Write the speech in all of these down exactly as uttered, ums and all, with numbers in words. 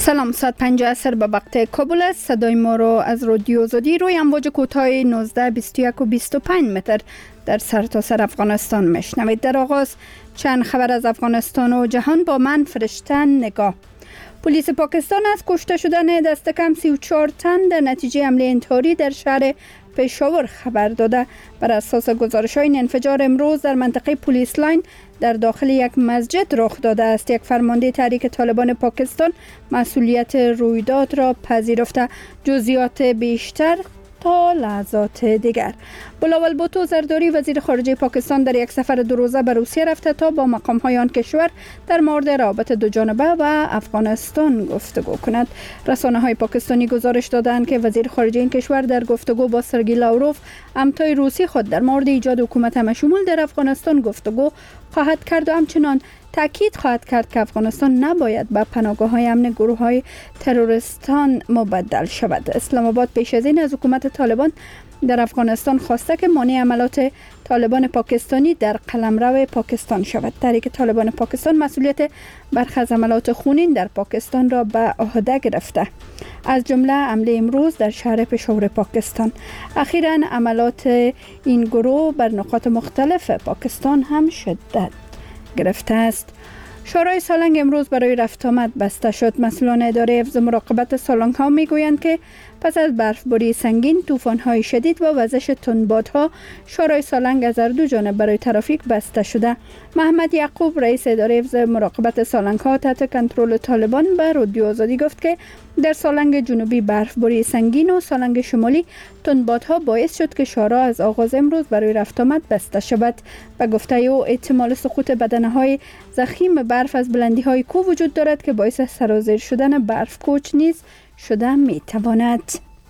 سلام، ساعت پنج عصر به وقت کابل است. صدای ما رو از رادیو آزادی روی امواج کوتاه نوزده بیست و یک و بیست و پنج متر در سرتاسر سر افغانستان میشنوید. در آغاز چند خبر از افغانستان و جهان با من فرشته نگاه. پلیس پاکستان از کشته شدن دست کم سی و چهار تن در نتیجه حمله انتحاری در شهر پشاور خبر داده. بر اساس گزارش‌های این انفجار امروز در منطقه پلیس لاین در داخل یک مسجد رخ داده است. یک فرمانده تحریک طالبان پاکستان مسئولیت رویداد را پذیرفته. جزئیات بیشتر تا لحظات دیگر. بلاول بوتو زرداری وزیر خارجه پاکستان در یک سفر دو روزه به روسیه رفته تا با مقام‌های آن کشور در مورد روابط دو جانبه و افغانستان گفتگو کند. رسانه‌های پاکستانی گزارش دادند که وزیر خارجه این کشور در گفتگو با سرگئی لاوروف همتای روسی خود در مورد ایجاد حکومت همشمول در افغانستان گفتگو خواهد کرد و همچنان تاکید خواهد کرد که افغانستان نباید به پناهگاه‌های امن گروه‌های تروریستان مبدل شود. اسلام آباد پیش از این از حکومت طالبان در افغانستان خواسته که مانع حملات طالبان پاکستانی در قلمرو پاکستان شود. تحریک طالبان پاکستان مسئولیت برخی از حملات خونین در پاکستان را به عهده گرفته، از جمله حمله امروز در شهر پشاور پاکستان. اخیراً حملات این گروه بر نقاط مختلف پاکستان هم شدت گرفته است. شورای سالنگ امروز برای رفت آمد بسته شد. مسئولان اداره حفظ مراقبت سالنگ ها می گویند که پس از برفباری سنگین، طوفان های شدید و وزش تندبادها، شورای سالنگ از هر دو جانب برای ترافیک بسته شده. محمد یعقوب رئیس اداره حفظ مراقبت سالنگ ها تحت کنترل طالبان به رادیو آزادی گفت که در سالنگ جنوبی برفباری سنگین و سالنگ شمالی تندبادها باعث شد که شورا از آغاز امروز برای رفت آمد بسته شود. به گفته او احتمال سقوط بدنه‌های ضخیم برف از بلندی‌های کوه وجود دارد که باعث سرازیر شدن برف کوچ نیز شده می تواند.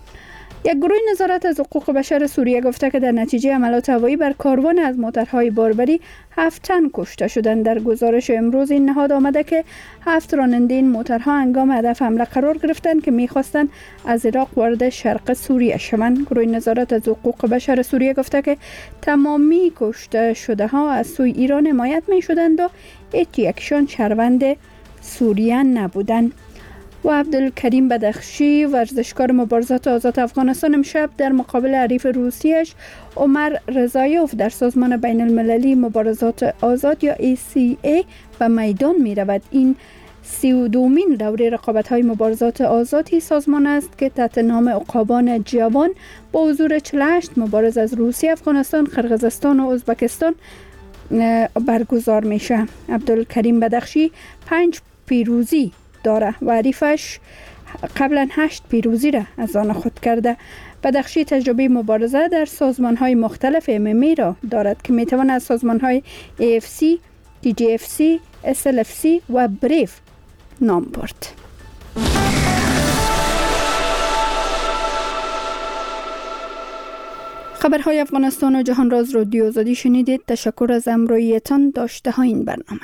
یک گروه نظارت از حقوق بشر سوریه گفته که در نتیجه حملات هوایی بر کاروان از موترهای باربری هفت تن کشته شدند. در گزارش امروز این نهاد آمده که هفت راننده این موترها هنگام هدف حمله قرار گرفتند که می‌خواستند از عراق وارد شرق سوریه شوند. گروه نظارت از حقوق بشر سوریه گفته که تمامی کشته شده ها از سوی ایران حمایت می‌شدند و هیچ یکشان شهروند سوریه نبودند. و عبدالکریم بدخشی ورزشکار مبارزات آزاد افغانستان امشب در مقابل حریف روسیش عمر رضایوف در سازمان بین المللی مبارزات آزاد یا ای سی ای به میدان می رود. این سی و دومین دوره رقابت‌های مبارزات آزادی سازمان است که تحت نام عقابان جوان با حضور چهل و هشت مبارز از روسیه، افغانستان، قرقیزستان و ازبکستان برگزار میشه. عبدالکریم بدخشی پنج پیروزی داره و حریفش قبلا هشت پیروزی را از آن خود کرده. بدخشی تجربه مبارزه در سازمان‌های مختلف ام ام ای را دارد که میتواند از سازمان‌های ای اف سی، تی جی اف سی، اس ال اف سی و بریف نام برد. خبرهای افغانستان و جهان را از رادیو آزادی شنیدید. تشکر از همراهیتان. داشته های این برنامه.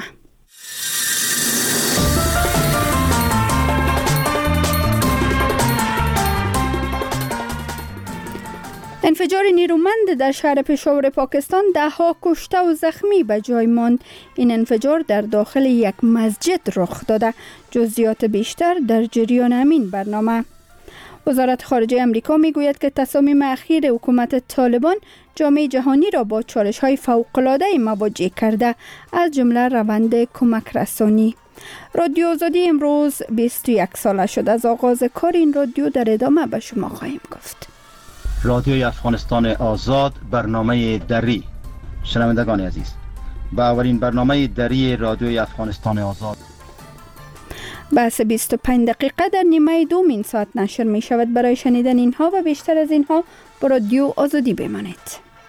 انفجار نیرومند در شهر پشاور پاکستان ده ها کشته و زخمی به جای ماند. این انفجار در داخل یک مسجد رخ داده. جزئیات بیشتر در جریان همین برنامه. وزارت خارجه امریکا میگوید که تصامیم اخیر حکومت طالبان جامعه جهانی را با چالش‌های فوق‌العاده مواجه کرده، از جمله روند کمک رسانی. رادیو آزادی امروز بیست و یک ساله شد. از آغاز کار این رادیو در ادامه به شما خواهیم گفت. رادیوی افغانستان آزاد، برنامه دری. شنوندگان عزیز، با اولین برنامه دری رادیوی افغانستان آزاد بحث بیست و پنج دقیقه در نیمه دوم این ساعت نشر می شود. برای شنیدن اینها و بیشتر از اینها با رادیو آزادی بمانید.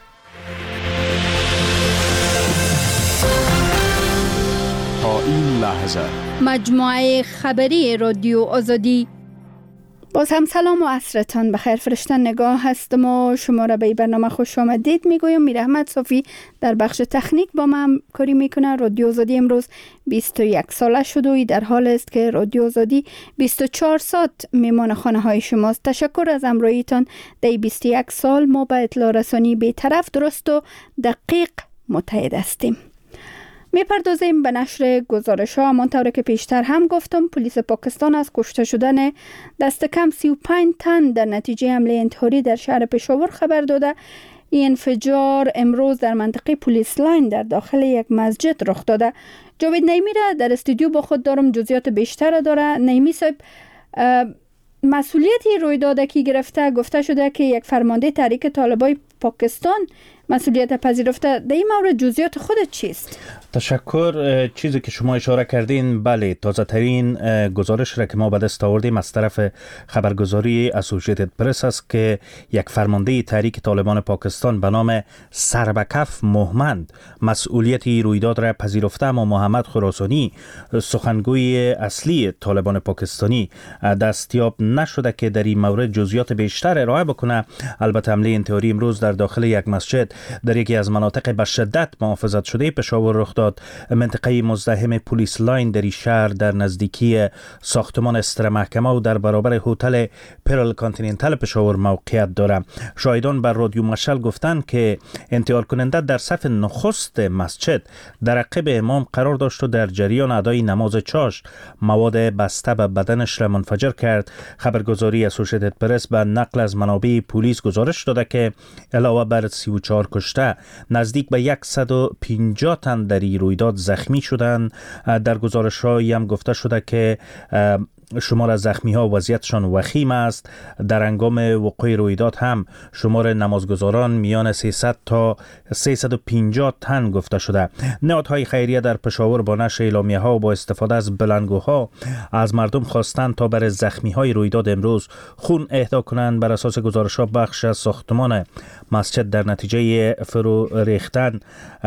تا این لحظه مجموعه خبری رادیو آزادی. باز هم سلام و عصرتان بخیر. فرشته نگاه هستم و شما را به این برنامه خوش آمدید میگویم. میر احمد صافی در بخش تکنیک با من همکاری میکنه. رادیو آزادی امروز بیست و یک ساله شد و در حال است که رادیو آزادی بیست و چهار ساعت میمان خانه های شماست. تشکر از همراهیتان. در بیست و یک سال ما به اطلاع رسانی بی‌طرف، درست و دقیق متحد هستیم. میپردازیم به نشر گزارش ها. همانطور که پیشتر هم گفتم، پلیس پاکستان از کشته شدن دست کم سی و پنج تن در نتیجه حمله انتحاری در شهر پشاور خبر داده. این انفجار امروز در منطقه پلیس لاین در داخل یک مسجد رخ داده. جاوید نیمی را در استودیو با خود دارم، جزئیات بیشتر داره. نیمی صاحب، مسئولیتی رویداد که گرفته، گفته شده که یک فرمانده تحریک طالبای پاکستان مسئولیت پذیرفته. در این مورد جزئیات خودت چیست؟ تشکر. چیزی که شما اشاره کردین، بله، تازه ترین گزارش را که ما به دست آوردیم از طرف خبرگزاری اسوسییتد پرس است که یک فرمانده تحریک طالبان پاکستان به نام سربکف محمد مسئولیتی رویداد را پذیرفته، اما محمد خراسانی، سخنگوی اصلی طالبان پاکستانی، دستیاب نشده که در این مورد جزئیات بیشتر ارائه بکنه. البته حمله انتحاری امروز در داخل یک مسجد در یکی از مناطق به شدت محافظت شده پشاور رخ داد. منطقه مزدحم پلیس لاین در این شهر در نزدیکی ساختمان استر محکمه و در برابر هتل پرل کانتیننتال پشاور موقعیت دارد. شاهدان بر رادیو مشعل گفتند که انتحار کننده در صف نخست مسجد در عقب امام قرار داشت و در جریان ادای نماز چاشت مواد بسته به بدنش را منفجر کرد. خبرگزاری اسوسییتد پرس به نقل از منابع پلیس گزارش داده که علاوه بر سی و چهار کشته، نزدیک به صد و پنجاه تن در این رویداد زخمی شدند. در گزارش‌هایی هم گفته شده که شمار زخمی ها وضعیتشان وخیم است. در هنگام وقوع رویداد هم شمار نمازگزاران میان سیصد تا سیصد و پنجاه تن گفته شده. نهادهای خیریه در پشاور با نشر اعلامیه ها و با استفاده از بلندگوها از مردم خواستند تا بر زخمی های رویداد امروز خون اهدا کنند. بر اساس گزارش ها بخش از ساختمان مسجد در نتیجه فرو ریختن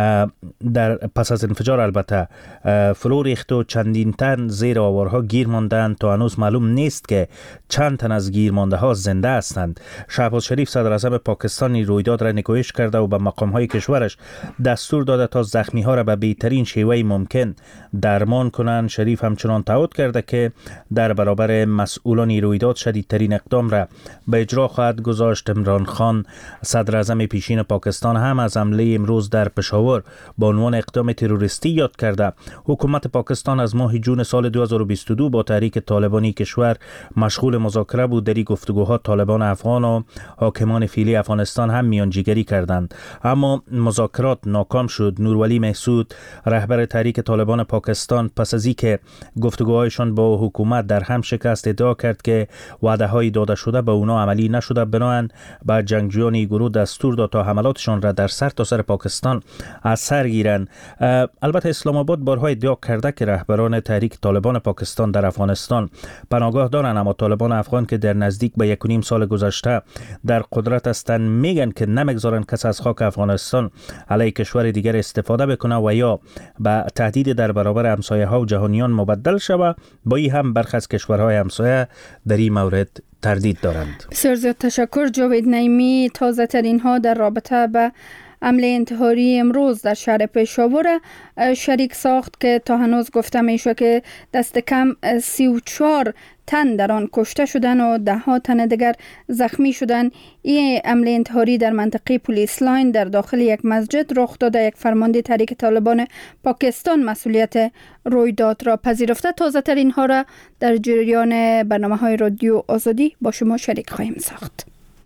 در پس از انفجار البته فرو ریخت و چندین تن زیر آوارها گیر ماندند. تا هنوز معلوم نیست که چند تن از گیرمانده ها زنده هستند. شهباز شریف صدر اعظم پاکستان رویداد را نکوهش کرده و به مقام های کشورش دستور داده تا زخمی ها را به بهترین شیوه ممکن درمان کنند. شریف همچنان تعهد کرده که در برابر مسئولان رویداد شدیدترین اقدام را به اجرا خواهد گذاشت. عمران خان صدر اعظم پیشین پاکستان هم از حمله امروز در پشاور با عنوان اقدام تروریستی یاد کرده. حکومت پاکستان از ماه جون سال دو هزار و بیست و دو با تحریک طالبانی کشور مشغول مذاکره بود. در این گفتگوها طالبان افغان و حاکمان فعلی افغانستان هم میانجیگری کردند، اما مذاکرات ناکام شد. نورولی محسود رهبر تحریک طالبان پاکستان پس از اینکه گفتگوهایشان با حکومت در هم شکست ادعا کرد که وعده های داده شده به اونا عملی نشده، بنابراین به جنگجویان گروه دستور داد تا حملاتشان را در سر تا سر پاکستان از سر گیرند. البته اسلام آباد بارها ادعا کرده که رهبران تحریک طالبان پاکستان در افغانستان پناهگاه دارند، اما طالبان افغان که در نزدیک به یک و نیم سال گذشته در قدرت هستند میگن که نمیگذارن کس از خاک افغانستان علیه کشور دیگر استفاده بکنه و یا به تهدید در برابر همسایه ها و جهانیان مبدل شود. با این هم برخی از کشورهای همسایه در این مورد تردید دارند. بسیار زیاد تشکر جاوید نیمی. تازه ترین ها در رابطه به حمله انتحاری امروز در شهر پشاور شریک ساخت که تا هنوز گفته میشه که دست کم سی و چهار تن در آن کشته شدن و ده ها تن دیگر زخمی شدن. این حمله انتحاری در منطقه پلیس لاین در داخل یک مسجد رخ داده. یک فرمانده تحریک طالبان پاکستان مسئولیت رویداد را پذیرفته. تازه ترین ها را در جریان برنامه های رادیو آزادی با شما شریک خواهیم ساخت.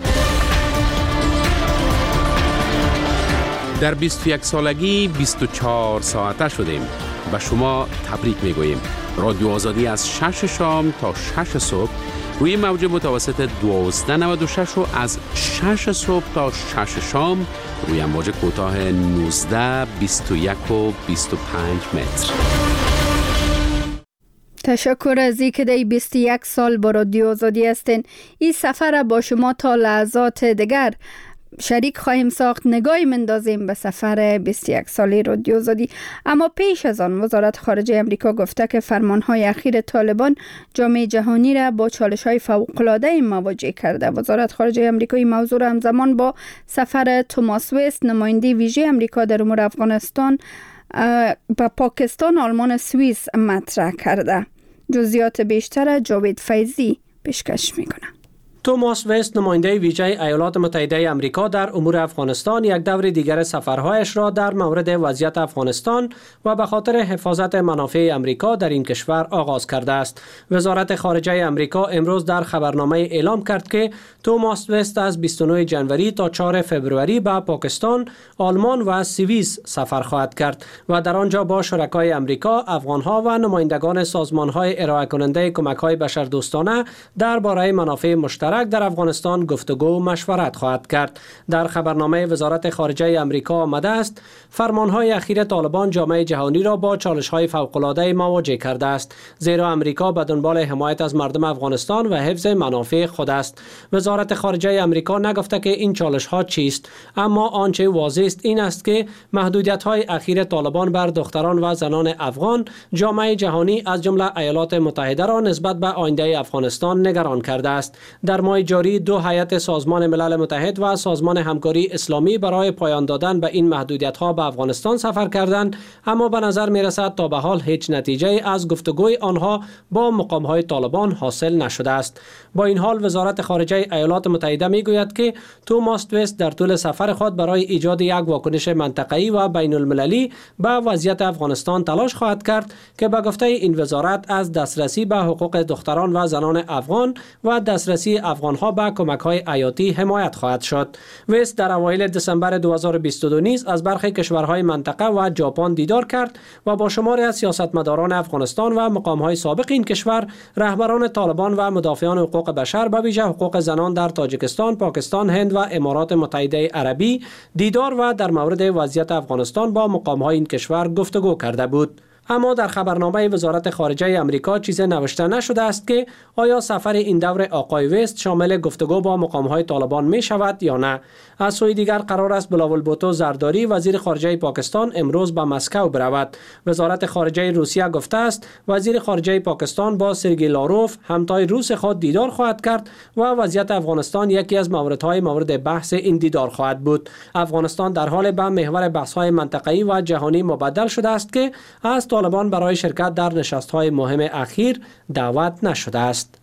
در بیست و یک سالگی بیست و چهار ساعته شدیم. به شما تبریک میگوییم. رادیو آزادی از شش شام تا شش صبح روی موج متوسط دوازده نود و شش و از شش صبح تا شش شام روی موج کوتاه نوزده، بیست و یک و بیست و پنج متر. تشکر از این که در بیست و یک سال با رادیو آزادی هستین. این سفر با شما تا لحظات دیگر شریک خواهیم ساخت. نگاهی مندازیم به سفر بیست و یک سالی رادیو آزادی. اما پیش از آن وزارت خارجه امریکا گفته که فرمانهای اخیر طالبان جامعه جهانی را با چالش‌های فوق‌العاده مواجه کرده. وزارت خارجه امریکا این موضوع را همزمان با سفر توماس وست نماینده ویژه امریکا در امور افغانستان به پاکستان، آلمان، سوئیس مطرح کرده. جزئیات بیشتر جاوید فیضی پیشکش میکنه. توماس وست نماینده ویژه ایالات متحده آمریکا در امور افغانستان یک دور دیگر سفرهایش را در مورد وضعیت افغانستان و به خاطر حفاظت منافع آمریکا در این کشور آغاز کرده است. وزارت خارجه آمریکا امروز در خبرنامه اعلام کرد که توماس وست از بیست و نه ژانویه تا چهارم فوریه به پاکستان، آلمان و سوئیس سفر خواهد کرد و در آنجا با شرکای آمریکا، افغانها و نمایندگان سازمان‌های ارائه کننده کمک‌های بشردوستانه درباره منافع مشترک در افغانستان گفتگو و مشورت خواهد کرد. در خبرنامه وزارت خارجه آمریکا آمده است فرمان‌های اخیر طالبان جامعه جهانی را با چالش‌های فوق‌العاده مواجه کرده است، زیرا آمریکا به دنبال حمایت از مردم افغانستان و حفظ منافع خود است. وزارت خارجه آمریکا نگفته که این چالش‌ها چیست، اما آنچه واضح است این است که محدودیت‌های اخیر طالبان بر دختران و زنان افغان جامعه جهانی از جمله ایالات متحده را نسبت به آینده افغانستان نگران کرده است. در ماه جاری دو هیئت سازمان ملل متحد و سازمان همکاری اسلامی برای پایان دادن به این محدودیت‌ها به افغانستان سفر کردند، اما به نظر می‌رسد تا به حال هیچ نتیجه از گفتگوی آنها با مقام‌های طالبان حاصل نشده است. با این حال وزارت خارجه ایالات متحده می‌گوید که توماس وست در طول سفر خود برای ایجاد یک واکنش منطقه‌ای و بین‌المللی به وضعیت افغانستان تلاش خواهد کرد که به گفته این وزارت از دسترسی به حقوق دختران و زنان افغان و دسترسی افغانها به کمک‌های حیاتی حمایت خواهد شد. وست در اوایل دسامبر دو هزار و بیست و دو نیز از برخی کشورهای منطقه و ژاپن دیدار کرد و با شماری از سیاستمداران افغانستان و مقام‌های سابق این کشور، رهبران طالبان و مدافعان حقوق بشر به ویژه حقوق زنان در تاجیکستان، پاکستان، هند و امارات متحده عربی دیدار و در مورد وضعیت افغانستان با مقام‌های این کشور گفتگو کرده بود. اما در خبرنامه وزارت خارجه آمریکا چیزی نوشته نشده است که آیا سفر این دور آقای وست شامل گفتگو با مقام‌های طالبان می شود یا نه. از سوی دیگر قرار است بلاول بوتو زرداری وزیر خارجه پاکستان امروز به مسکو برود. وزارت خارجه روسیه گفته است وزیر خارجه پاکستان با سرگئی لاروف همتای روس خود دیدار خواهد کرد و وضعیت افغانستان یکی از موردهای مورد بحث این دیدار خواهد بود. افغانستان در حال به محور بحث‌های منطقه‌ای و جهانی مبدل شده است که از طالبان برای شرکت در نشست‌های مهم اخیر دعوت نشده است.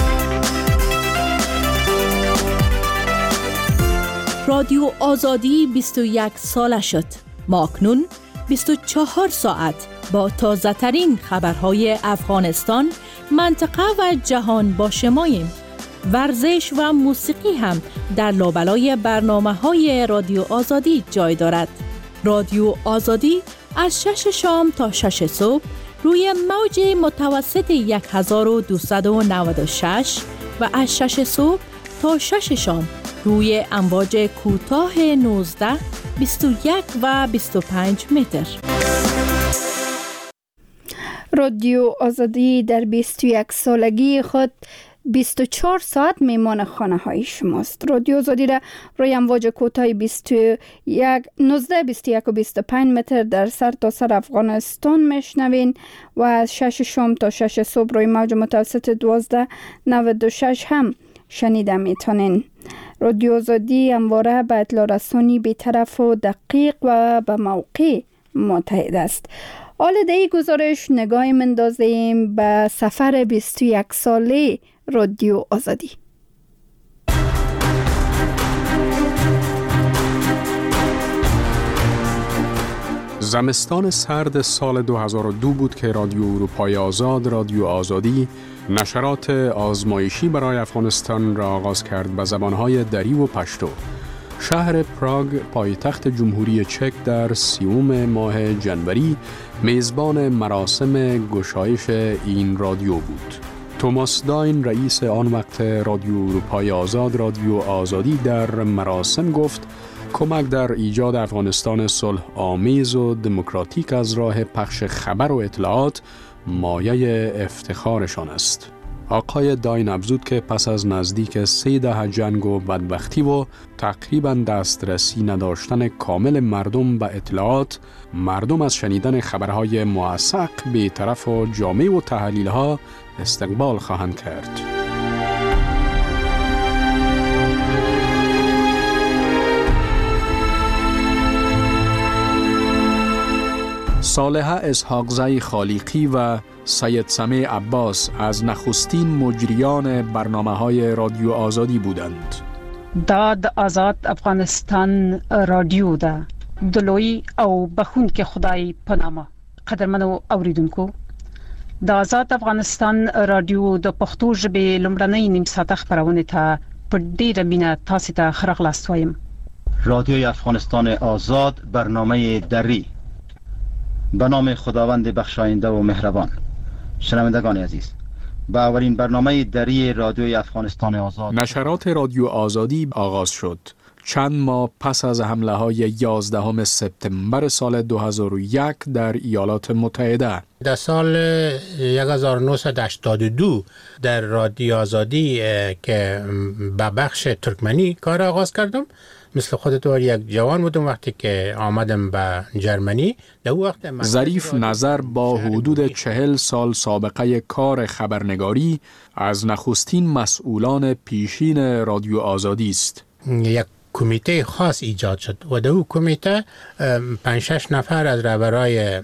رادیو آزادی بیست و یک ساله شد. ما اکنون بیست و چهار ساعت با تازه ترین خبرهای افغانستان، منطقه و جهان با شماییم. ورزش و موسیقی هم در لابلای برنامه‌های رادیو آزادی جای دارد. رادیو آزادی از شش شام تا شش صبح روی موج متوسط هزار و دویست و نود و شش و از شش صبح تا شش شام روی امواج کوتاه نوزده، بیست و یک و بیست و پنج متر. رادیو آزادی در بیست و یک سالگی خود بیست و چهار ساعت میمان خانه های شماست. رادیو آزادی را روی امواج کوتاه بیست و یک، نوزده، بیست و یک و بیست و پنج متر در سر تا سر افغانستان میشنوین و از شش شام تا شش صبح روی موج متوسط دوازده نود و شش هم شنیده میتونین. رادیو آزادی همواره به اطلاع رسانی بی‌طرف و دقیق و به موقع متحد است. حال دیگه گزارش نگاهی مندازیم به سفر بیست و یک ساله رادیو آزادی. زمستان سرد سال دو هزار و دو بود که رادیو اروپای آزاد، رادیو آزادی، نشرات آزمایشی برای افغانستان را آغاز کرد به زبانهای دری و پشتو. شهر پراگ، پایتخت جمهوری چک، در سیوم ماه جنوری میزبان مراسم گشایش این رادیو بود. توماس داین، رئیس آن وقت رادیو اروپای آزاد، رادیو آزادی، در مراسم گفت کمک در ایجاد افغانستان صلح آمیز و دموکراتیک از راه پخش خبر و اطلاعات مایه افتخارشان است. آقای داین افزود که پس از نزدیک سه دهه جنگ و بدبختی و تقریباً دسترسی نداشتن کامل مردم به اطلاعات، مردم از شنیدن خبرهای موثق، بی‌طرف و جامع و تحلیل‌ها استقبال خواهند کرد. صالحه اسحاقزی خالقی و سید سمیع عباس از نخستین مجریان برنامه‌های رادیو آزادی بودند. داد آزاد افغانستان رادیو ده دلوی او بخون که خدای پنامه قدرمنو اوریدونکو د آزاد افغانستان رادیو د پښتو ژبې لومړنۍ نیم ساعته خبرونه ته په ډیره مینه تاسو ته ښه راغلاست وایم. رادیوی افغانستان آزاد برنامه دری. به نام خداوند بخشاینده و مهربان. شنوندگان عزیز، با اولین برنامه دری رادیوی افغانستان آزاد نشرات رادیو آزادی آغاز شد. چند ماه پس از حمله های یازدهم سپتامبر سال دو هزار و یک در ایالات متحده. در سال هزار و نهصد و هشتاد و دو در رادیو آزادی که به بخش ترکمنی کار آغاز کردم. مثل خودت یک جوان بودم وقتی که آمدم به جرمنی. در وقت ظریف نظر با حدود چهل سال سابقه کار خبرنگاری از نخستین مسئولان پیشین رادیو آزادی است. یک کمیته خاص ایجاد شد و در اون کمیته پنج شش نفر از رهبرای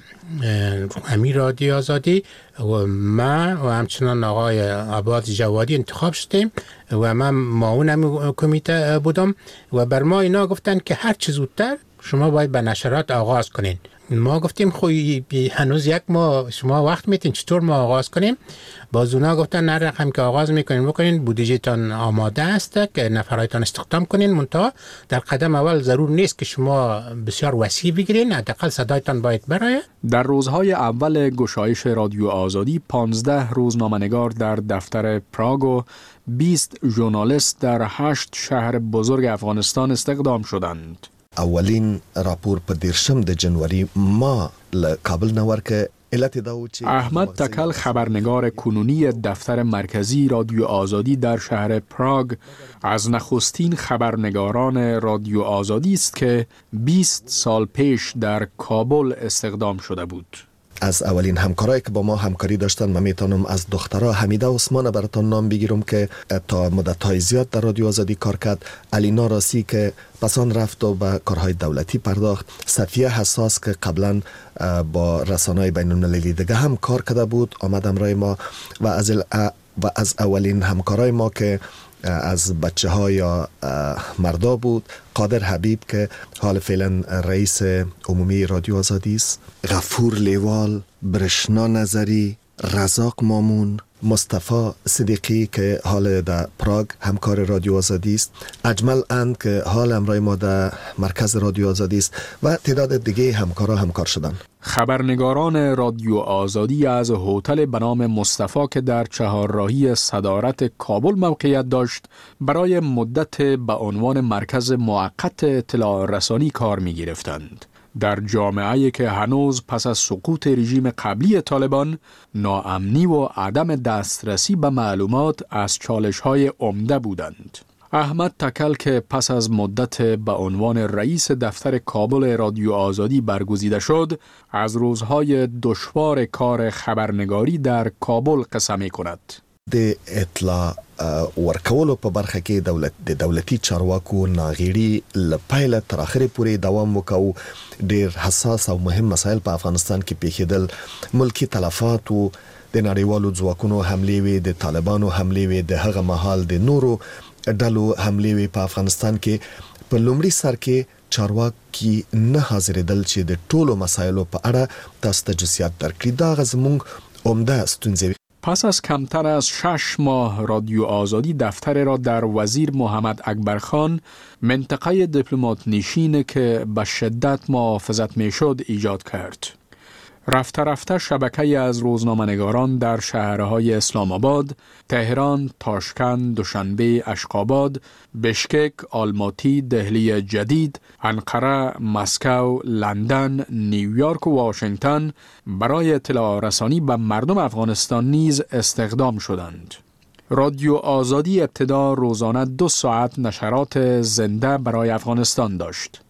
امیر رادیو آزادی و من و همچنان آقای عباس جوادی انتخاب شدیم و من معاون کمیته بودم و بر ما اینا گفتن که هر چه زودتر شما باید به نشرات آغاز کنین. ما گفتیم خوی هنوز یک ماه شما وقت میتین، چطور ما آغاز کنیم؟ باز اونا گفتن نه رقم که آغاز میکنین بکنین، بودجهتان آماده است که نفرایتان استخدام کنین، منتها در قدم اول ضرور نیست که شما بسیار وسیع بگیرین، حداقل صدایتان باید برای. در روزهای اول گشایش رادیو آزادی پانزده روزنامه‌نگار در دفتر پراگ و بیست ژورنالیست در هشت شهر بزرگ افغانستان استخدام شدند. اولین راپور په دیرشم د جنوری ما له کابل نه ورکه. احمد تکل خبرنگار کنونی دفتر مرکزی رادیو آزادی در شهر پراگ از نخستین خبرنگاران رادیو آزادی است که بیست سال پیش در کابل استخدام شده بود. از اولین همکارایی که با ما همکاری داشتن من میتونم از دخترها حمیده عثمان براتون نام بگیرم که تا مدت‌های زیاد در رادیو آزادی کار کرد، علینا راسی که پسان رفت و به کارهای دولتی پرداخت، صفیه حساس که قبلا با رسانه‌های بین‌المللی دیگه هم کار کرده بود آمد همراه ما و از و از اولین همکارای ما که از بچه ها یا مردا بود قادر حبیب که حال فعلا رئیس عمومی رادیو آزادی است، غفور لیوال، برشنا نظری، رزاق مامون، مصطفی صدیقی که حال در پراگ همکار رادیو آزادی است، اجمل اند که حال همراه ما در مرکز رادیو آزادی است و تعداد دیگه همکارا همکار شدن. خبرنگاران رادیو آزادی از هتل به نام مصطفی که در چهارراهی صدارت کابل موقعیت داشت برای مدت به عنوان مرکز موقت اطلاع رسانی کار می گرفتند. در جامعه‌ای که هنوز پس از سقوط رژیم قبلی طالبان ناامنی و عدم دسترسی به معلومات از چالش‌های عمده بودند. احمد تکل که پس از مدت به عنوان رئیس دفتر کابل رادیو آزادی برگزیده شد، از روزهای دشوار کار خبرنگاری در کابل قصه می کند. د اطلاع ورکولو په برخه کې دولت د دولتي چارواکو ناغېړي له پیله تر اخره پورې دوام وکاو. ډېر حساس او مهم مسایل په افغانستان کې پیښېدل، ملکی تلفات و د نړیوالو ځواکونو حملې وې، د طالبانو حملې وې، د هغه مهال د نورو ډلو حملې وې. په افغانستان کې په لومړي سر کې چارواکي نه حاضرېدل چې د ټولو مسایلو په اړه تاسو ته جزئیات درکړي. دا هغه زموږ عمده ستونزې. پس از کمتر از شش ماه رادیو آزادی دفتر را در وزیر محمد اکبرخان منطقه دیپلمات نشین که به شدت محافظت میشد ایجاد کرد. رفته رفته شبکه از روزنامه‌نگاران در شهرهای اسلام آباد، تهران، تاشکند، دوشنبه، اشقاباد، بشکک، آلماتی، دهلی جدید، انقره، مسکو، لندن، نیویورک و واشنگتن برای اطلاع رسانی به مردم افغانستان نیز استخدام شدند. رادیو آزادی ابتدا روزانه دو ساعت نشرات زنده برای افغانستان داشت.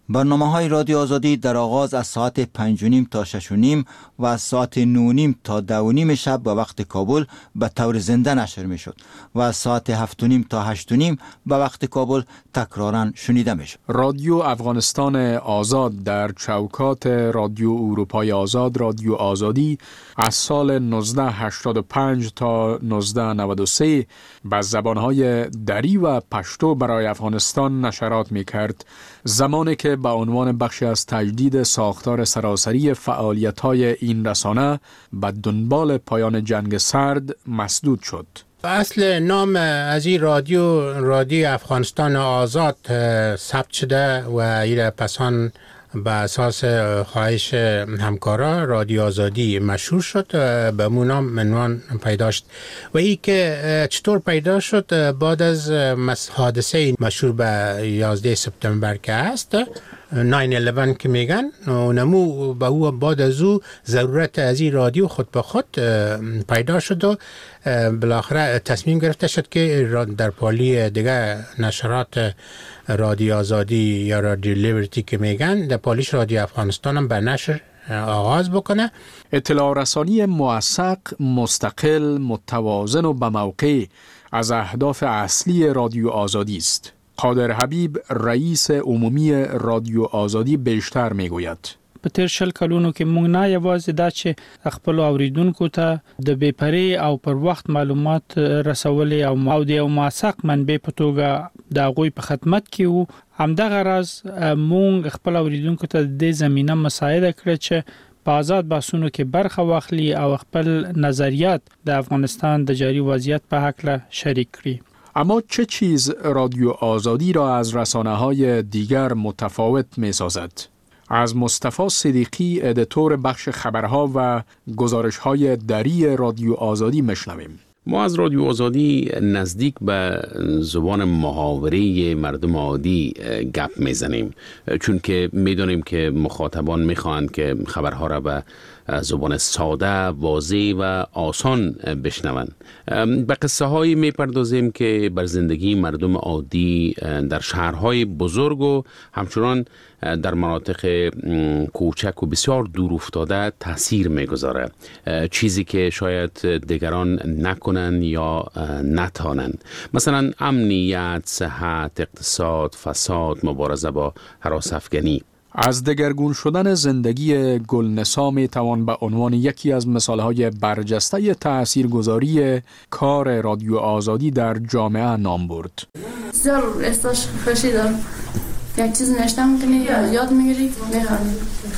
برنامه‌های رادیو آزادی در آغاز از ساعت پنج و نیم تا شش و نیم و از ساعت نه و نیم تا ده و نیم شب به وقت کابل به طور زنده نشر می‌شد و از ساعت هفت و نیم تا هشت و نیم به وقت کابل تکراراً شنیده می‌شد. رادیو افغانستان آزاد در چوکات رادیو اروپای آزاد رادیو آزادی از سال نوزده هشتاد و پنج تا نوزده نود و سه به زبان‌های دری و پشتو برای افغانستان نشرات می‌کرد، زمانی که به عنوان بخشی از تجدید ساختار سراسری فعالیت‌های این رسانه به دنبال پایان جنگ سرد مسدود شد. اصل نام از این رادیو رادیو افغانستان آزاد ثبت شده و این پسان به اساس خواهش همکارا رادیو آزادی مشهور شد، به مون نام عنوان پیدا شد. و این که چطور پیدا شد بعد از حادثه مشهور به یازده سپتامبر که هست، ناین الیون که میگن، اونمو به او بعد از او ضرورت از این رادیو خود به خود پیدا شد و بالاخره تصمیم گرفته شد که در پالی دیگه نشرات رادیو آزادی یا رادیو لیبرتی که میگن در پالیش رادیو افغانستان هم به نشر آغاز بکنه. اطلاع رسانی موثق، مستقل، متوازن و به موقع از اهداف اصلی رادیو آزادی است. قادر حبیب رئیس عمومی رادیو آزادی بیشتر میگوید. په تیر شل کلونو کې موږ نه یوازې دا چې خپل اوریدونکو ته د بې پرې او پر وخت معلومات رسولې او ماودي او موثق منبع په توګه د هغوی په خدمت کې وو، همدغه راز موږ خپل اوریدونکو ته د زمينه مساعده کړې چې په آزاد بحثونو کې برخه واخلي او خپل نظریات د افغانستان د جاری وضعیت په حق شریک کړي. اما چه چیز رادیو آزادی را از رسانه‌های دیگر متفاوت می‌سازد؟ از مصطفی صدیقی، ادیتور بخش خبرها و گزارش‌های دری رادیو آزادی میشنویم. ما از رادیو آزادی نزدیک به زبان محاوره مردم عادی گپ میزنیم، چون که میدونیم که مخاطبان میخواهند که خبرها را به زبان ساده، واضح و آسان بشنوند. به قصه هایی میپردازیم که بر زندگی مردم عادی در شهرهای بزرگ و همچنان در مناطق کوچک و بسیار دور افتاده تاثیر میگذاره، چیزی که شاید دیگران نکنن یا نتانند. مثلا امنیت، صحت، اقتصاد، فساد، مبارزه با هراس افکنی. از دگرگون شدن زندگی گلنسا می توان به عنوان یکی از مثالهای برجسته تاثیرگذاری کار رادیو آزادی در جامعه نام برد. بسیار احساس خوشی دارم. یک چیز نشته میکنی یا یاد میگیری میخوانی.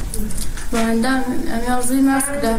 باینده همی آرزوی هست که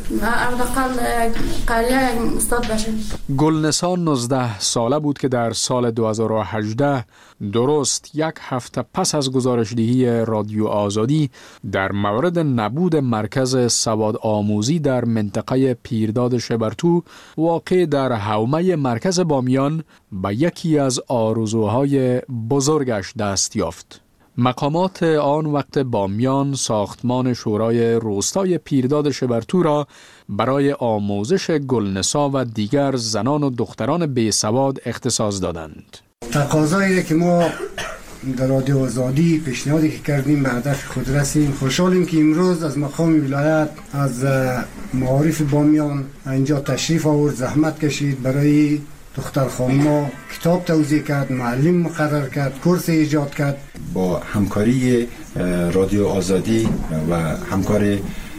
اقل قریه یک استاد بشه. گلنسا نوزده ساله بود که در سال دو هزار و هجده درست یک هفته پس از گزارشدهی رادیو آزادی در مورد نبود مرکز سواد آموزی در منطقه پیرداد شبرتو واقع در حومه مرکز بامیان به یکی از آرزوهای بزرگش دست یافت. مقامات آن وقت بامیان ساختمان شورای روستای پیرداد شبرتو را برای آموزش گلنسا و دیگر زنان و دختران بیسواد اختصاص دادند. تقاضایی که ما در رادیو آزادی پیشنهادی که کردیم به هدف خود رسیم. خوشحالیم که امروز از مقام ولایت از معارف بامیان اینجا تشریف آورد، زحمت کشید برای دختر خانما کتاب توزیع کرد، معلم مقرر کرد، کورس ایجاد کرد. با همکاری رادیو آزادی و همکار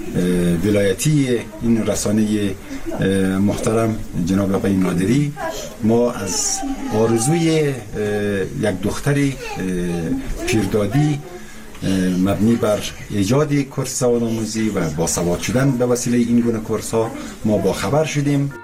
ولایتی این رسانه محترم جناب آقای نادری ما از آرزوی یک دختری پیردادی مبنی بر ایجاد کورس سوادآموزی و باسواد شدن به وسیله این گونه کورس ها ما با خبر شدیم.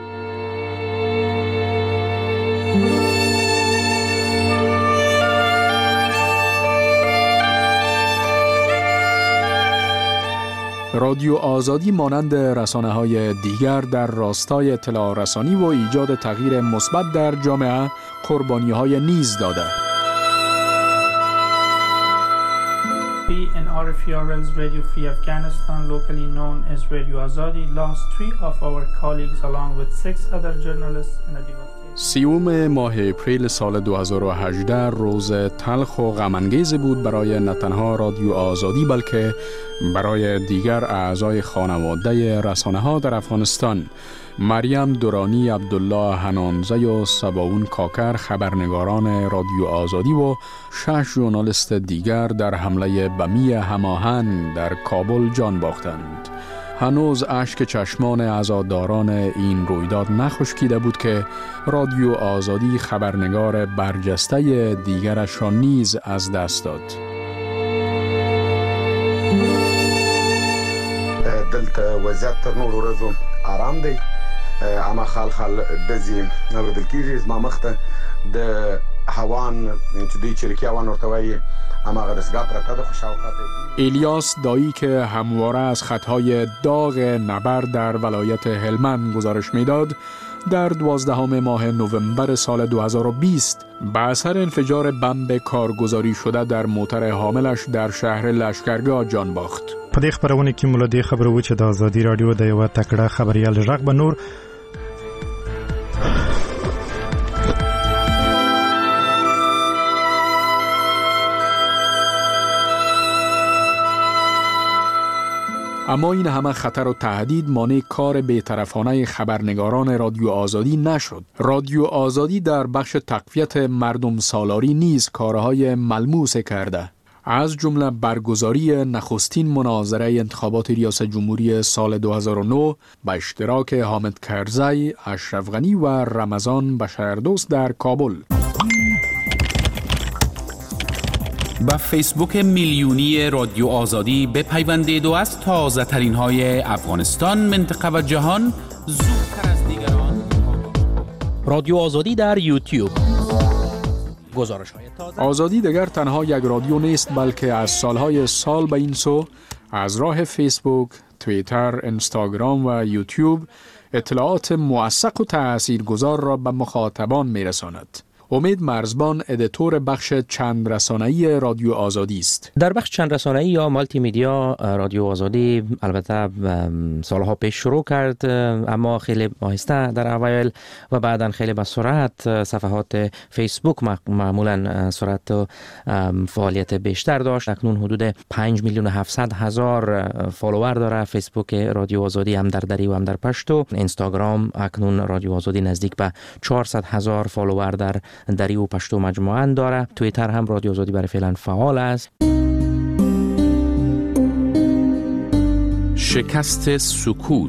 رادیو آزادی مانند رسانه‌های دیگر در راستای اطلاع رسانی و ایجاد تغییر مثبت در جامعه قربانی‌های نیز داده. We in R F E R L's Radio Free Afghanistan, locally known as Radio Azadi, lost three of our colleagues along with six other journalists in a devastating سیوم ماه اپریل سال دو هزار و هجده روز تلخ و غم‌انگیز بود برای نه تنها رادیو آزادی بلکه برای دیگر اعضای خانواده رسانه‌ها در افغانستان. مریم دورانی، عبدالله هنانزه و سباون کاکر خبرنگاران رادیو آزادی و شش ژورنالیست دیگر در حمله بمی هماهنگ در کابل جان باختند. هنوز اشک چشمان عزاداران این رویداد نخشکیده بود که رادیو آزادی خبرنگار برجسته دیگرش را نیز از دست داد. دلته وضعیت تر نورو ورځو آرام دی، اما خال خال ډزې اورېدل کېږي. زما مخ ته د هوان چې دوی چریکي هوان ورته وایي هماغه دستګاه پرته ده، خو شاوخوا ته الیاس دایی که همواره از خطهای داغ نبرد در ولایت هلمند گزارش میداد، در دوازدهم ماه نوامبر سال دو هزار و بیست به اثر انفجار بمب کارگزاری شده در موتر حاملش در شهر لشکرگاه جان باخت. په دې خبرونه کې موږ د خبرو چې د آزادي رادیو د یو تکړه خبريال ژغ بنور اما این همه خطر و تهدید مانع کار بی‌طرفانه خبرنگاران رادیو آزادی نشد. رادیو آزادی در بخش تقویت مردم سالاری نیز کارهای ملموس کرده. از جمله برگزاری نخستین مناظره انتخابات ریاست جمهوری سال دو هزار و نه با اشتراک حامد کرزی، اشرف غنی و رمضان بشردوست در کابل. با فیسبوک میلیونی رادیو آزادی بپیوندید و از تازه ترین های افغانستان، منطقه و جهان زودتر از دیگران. رادیو آزادی در یوتیوب. گزارش های تازه. آزادی دیگر تنها یک رادیو نیست بلکه از سالهای سال به این سو از راه فیسبوک، توییتر، اینستاگرام و یوتیوب اطلاعات موثق و تاثیرگذار را به مخاطبان میرساند. امید مرزبان ادیتور بخش چند رسانه‌ای رادیو آزادی است. در بخش چند رسانه‌ای یا مالتی میدیا رادیو آزادی البته سالها پیش شروع کرد، اما خیلی آهسته در اوایل و بعداً خیلی به سرعت. صفحات فیسبوک معمولاً سرعت و فعالیت بیشتر داشت. اکنون حدود پنج میلیون و هفتصد هزار فالوور داره فیسبوک رادیو آزادی، هم در دری و هم در پشتو. اینستاگرام اکنون رادیو آزادی نزدیک به چهارصد هزار فالوور در دری و پشتو مجموعاً داره. توییتر هم رادیو آزادی برای فعلا فعال است. شکست سکوت.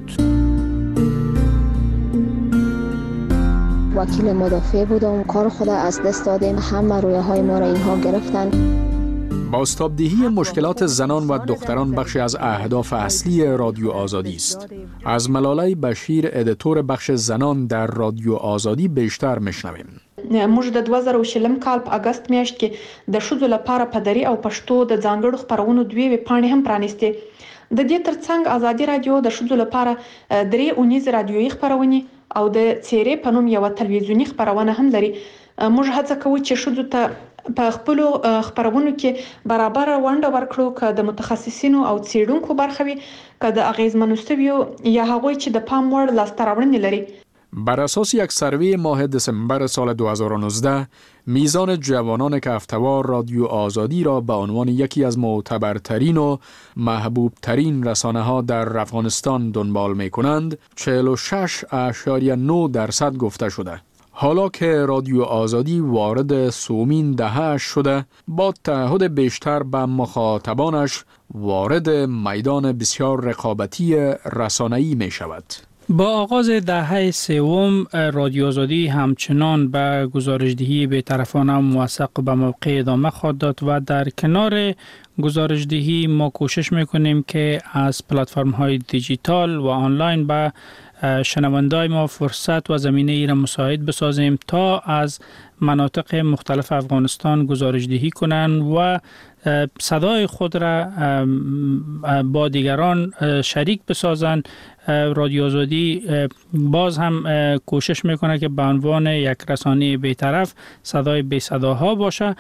وکیل مدافع بودم، کار خود از دست دادیم، همه رویه های ما را اینها گرفتن. بازتابدهی مشکلات زنان و دختران بخشی از اهداف اصلی رادیو آزادی است. از ملاله بشیر ادیتور بخش زنان در رادیو آزادی بیشتر میشنویم. موږ د دوه زره شلم کال په اگست میاشت کې د ښځو لپاره په دري او پښتو د ځانګړو خبرونو دوی وی پاڼې هم پرانیستې. د دې ترڅنګ آزادي رادیو د ښځو لپاره درې اونیز رادیويي خبرونه او د څیرې په نوم یو تلویزیونی خبرونه هم لري. موږ هڅه کوو چې ښځو ته په خپل خبرونو کې برابر ونډه ورکړو، که د متخصصینو او څیړونکو برخه وي، که د اغیزمنو سویو یا هغوی چې د پام وړ لاسته راوړنې لري. بر اساس یک سروی ماه دسامبر سال دو هزار و نوزده، میزان جوانان کفتوار رادیو آزادی را به عنوان یکی از معتبرترین و محبوبترین رسانه‌ها در افغانستان دنبال می‌کنند، چهل و شش اشاریه نه درصد گفته شده. حالا که رادیو آزادی وارد سومین دهه شده، با تعهد بیشتر به مخاطبانش وارد میدان بسیار رقابتی رسانه‌ای می شود. با آغاز دهه سوم، رادیو آزادی همچنان به گزارشدهی بی‌طرفانه و موثق به موقع ادامه خواهد داد و در کنار گزارشدهی ما کوشش میکنیم که از پلتفرم های دیجیتال و آنلاین به شنوندای ما فرصت و زمینه ای را مساعد بسازیم تا از مناطق مختلف افغانستان گزارشدهی کنند و صدای خود را با دیگران شریک بسازند. رادیو آزادی باز هم کوشش میکنه که به عنوان یک رسانه بی‌طرف صدای بی صداها باشه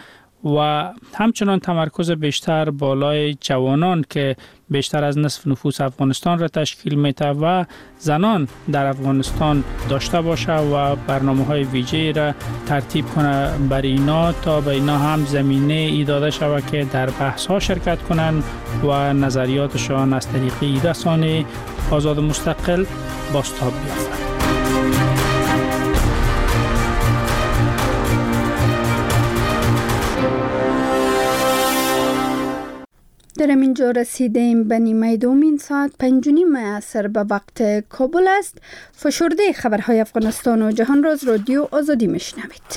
و همچنان تمرکز بیشتر بالای جوانان که بیشتر از نصف نفوس افغانستان را تشکیل میده و زنان در افغانستان داشته باشه و برنامه های ویژه‌ای را ترتیب کنه برای اینا تا به اینا هم زمینه ای داده شود که در بحث ها شرکت کنند و نظریاتشان از طریق رسانه آزاد مستقل بازتاب بیافتند. در اینجا رسیدیم به نیمه دومین ساعت پنج و نیم عصر به وقت کابل است. فشرده خبرهای افغانستان و جهان را از رادیو آزادی میشنوید.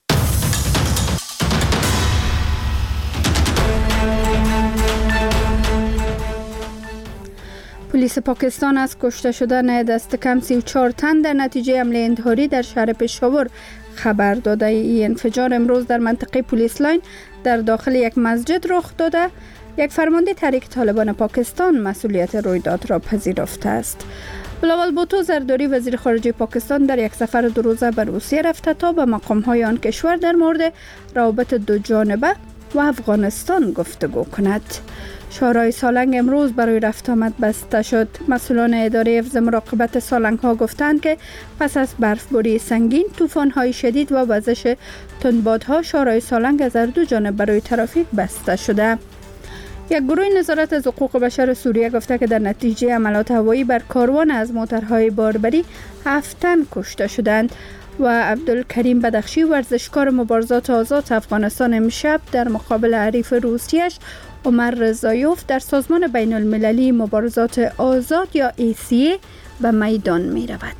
پلیس پاکستان از کشته شدن دست کم سی و چهار تن در نتیجه حمله انتحاری در شهر پشاور خبر داده. این انفجار امروز در منطقه پلیس لاین در داخل یک مسجد رخ داده. یک فرمانده تحریک طالبان پاکستان مسئولیت رویداد را پذیرفته است. بلاول بوتو زرداری وزیر خارجه پاکستان در یک سفر دو روزه به روسیه رفته تا به مقام‌های آن کشور در مورد روابط دو جانبه و افغانستان گفتگو کند. شاهراه سالنگ امروز برای رفت آمد بسته شد. مسئولان اداره حفظ مراقبت سالنگ ها گفتند که پس از برفباری سنگین، طوفان های شدید و وزش تندبادها شاهراه سالنگ از هر دو جانب برای ترافیک بسته شده. یک گروه نظارت از حقوق بشر سوریه گفته که در نتیجه حملات هوایی بر کاروان از موترهای باربری هفت تن کشته شدند. و عبدالکریم بدخشی ورزشکار مبارزات آزاد افغانستان امشب در مقابل حریف روسیش عمر رضایوف در سازمان بین المللی مبارزات آزاد یا ای سی ای به میدان می رود.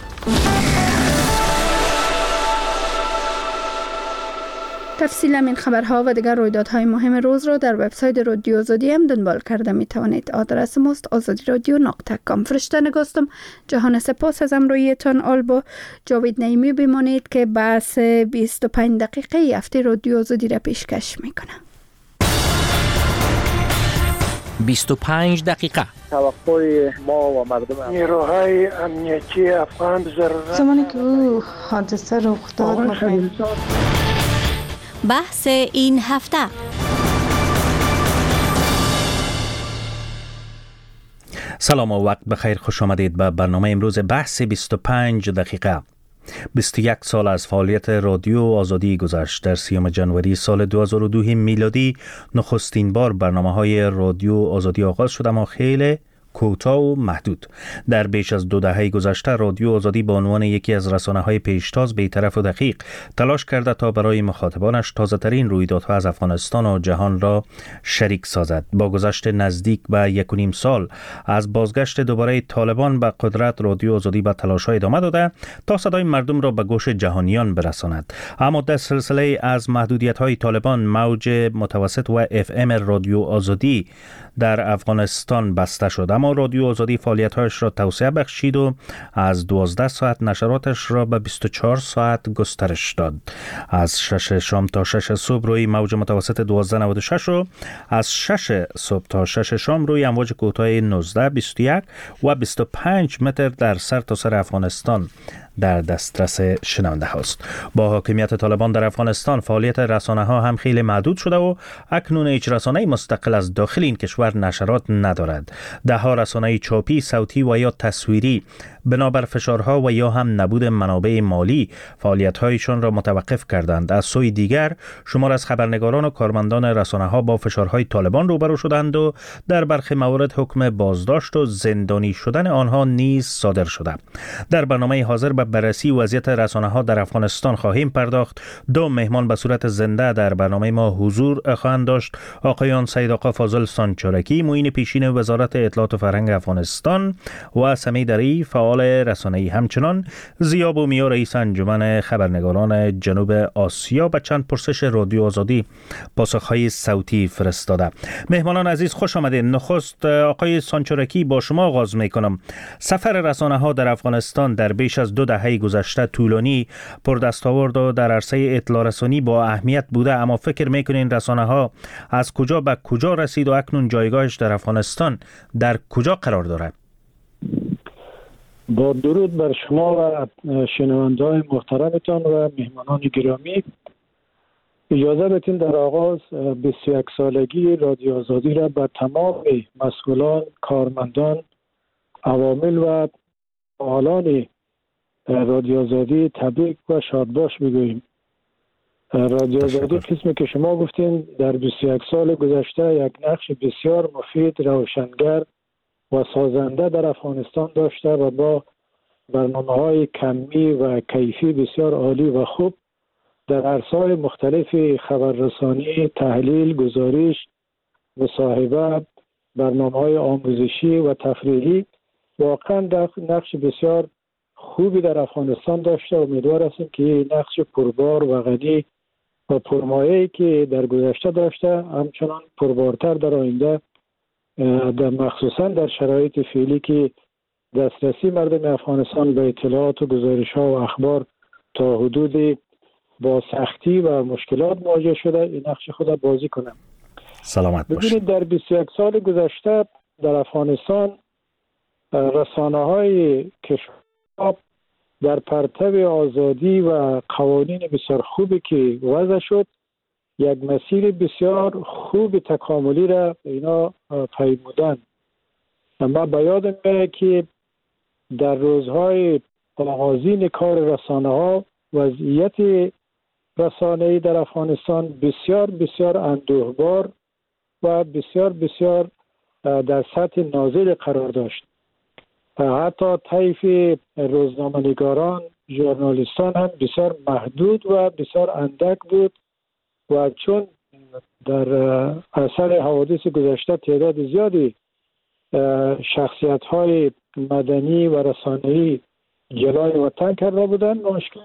تفصیل این خبرها و دیگر رویدادهای مهم روز را در وبسایت رادیو آزادی هم دنبال کرده می توانید. آدرس ماست آزادی رادیو نقطه کام. فرشته نگاستم. جهان سپاس از همراهیتان. آلبا جاوید نعیمی بمانید که بحث بیست و پنج دقیقه هفته رادیو آزادی را پیشکش می کنم. بیست و پنج دقیقه توقع ما و مردم نیروهای امنیتی افغان ضرورت زمانی که او حادثه رخ داد بحث این هفته. سلام و وقت بخیر، خوش آمدید به برنامه امروز بحث بیست و پنج دقیقه. بیست و یک سال از فعالیت رادیو آزادی گذشت. در سیوم جنوری سال دو هزار و دو میلادی نخستین بار برنامه‌های رادیو آزادی آغاز شد، اما خیلی کوتاه و محدود. در بیش از دو دهه گذشته رادیو آزادی به عنوان یکی از رسانه‌های پیشتاز بی‌طرف و دقیق تلاش کرده تا برای مخاطبانش تازه‌ترین رویدادها از افغانستان و جهان را شریک سازد. با گذشت نزدیک به یک و نیم سال از بازگشت دوباره طالبان به قدرت، رادیو آزادی به تلاش‌ها ادامه داده تا صدای مردم را به گوش جهانیان برساند. اما در سلسله از محدودیت‌های طالبان موج متوسط و اف ام رادیو آزادی در افغانستان بسته شد، اما رادیو آزادی فعالیت‌هایش را توسعه بخشید و از دوازده ساعت نشراتش را به بیست و چهار ساعت گسترش داد. از شش شام تا شش صبح روی موج متوسط دوازده نود و شش و از شش صبح تا شش شام روی امواج کوتاه نوزده، بیست و یک و بیست و پنج متر در سرتاسر افغانستان در دسترس شنونده هاست. با حاکمیت طالبان در افغانستان فعالیت رسانه ها هم خیلی محدود شده و اکنون هیچ رسانه مستقل از داخل این کشور نشرات ندارد. ده ها رسانه چاپی، صوتی و یا تصویری بنابر فشارها و یا هم نبود منابع مالی فعالیت‌هایشان را متوقف کردند. از سوی دیگر شمار از خبرنگاران و کارمندان رسانه‌ها با فشارهای طالبان روبرو شدند و در برخی موارد حکم بازداشت و زندانی شدن آنها نیز صادر شده. در برنامه حاضر به بررسی وضعیت رسانه‌ها در افغانستان خواهیم پرداخت. دو مهمان به صورت زنده در برنامه ما حضور خواهند داشت. آقایان سید آقا فاضل سانچارکی، معین پیشین وزارت اطلاعات و فرهنگ افغانستان و سمی دری فعال رسانه‌ای، همچنان ضیا بومیا رئیس انجمن خبرنگاران جنوب آسیا به چند پرسش رادیو آزادی پاسخ‌های صوتی فرستاده. مهمانان عزیز خوش آمدید. نخست آقای سانچارکی با شما آغاز می‌کنم. سفر رسانه‌ها در افغانستان در بیش از دو دهه گذشته طولانی، پردستاورد و در عرصه اطلاع رسانی با اهمیت بوده، اما فکر می‌کنین رسانه‌ها از کجا به کجا رسید و اکنون جایگاهش در افغانستان در کجا قرار دارد؟ با درود بر شما و شنونده‌های محترمتان و مهمانان گرامی. اجازه بدین در آغاز بیست و یک سالگی رادیو آزادی را به تمام مسئولان، کارمندان، عوامل و فعالان رادیو آزادی تبریک و شادباش میگوییم. رادیو آزادی قسمی که شما گفتین در بیست و یک سال گذشته یک نقش بسیار مفید، روشنگر و سازنده در افغانستان داشته و با برنامه‌های کمی و کیفی بسیار عالی و خوب در عرصه‌های مختلف خبررسانی، تحلیل، گزارش، مصاحبه، برنامه‌های آموزشی و تفریحی واقعا نقش بسیار خوبی در افغانستان داشته. امیدوار هستیم که این نقش پربار و غنی و پرمایه‌ای که در گذشته داشته همچنان پربارتر در آینده، در مخصوصا در شرایط فعلی که دسترسی مردم افغانستان به اطلاعات و گزارش‌ها و اخبار تا حدودی با سختی و مشکلات مواجه شده، این نقش خود بازی کنه. سلامت باشید. ببینید در بیست و یک سال گذشته در افغانستان رسانه‌های کشور در پرتو آزادی و قوانین بسیار خوبی که وضع شد یک مسیر بسیار خوب تکاملی را اینا پیمودن. اما به یادم میاد که در روزهای آغازین کار رسانه‌ها وضعیت رسانه‌ای در افغانستان بسیار بسیار اندوهبار و بسیار بسیار در سطح نازل قرار داشت. حتی طیف روزنامه‌نگاران، ژورنالیستان هم بسیار محدود و بسیار اندک بود و چون در اثر حوادث گذشته تعداد زیادی شخصیت‌های مدنی و رسانه‌ای جلوی وطن کرده بودند، مشکل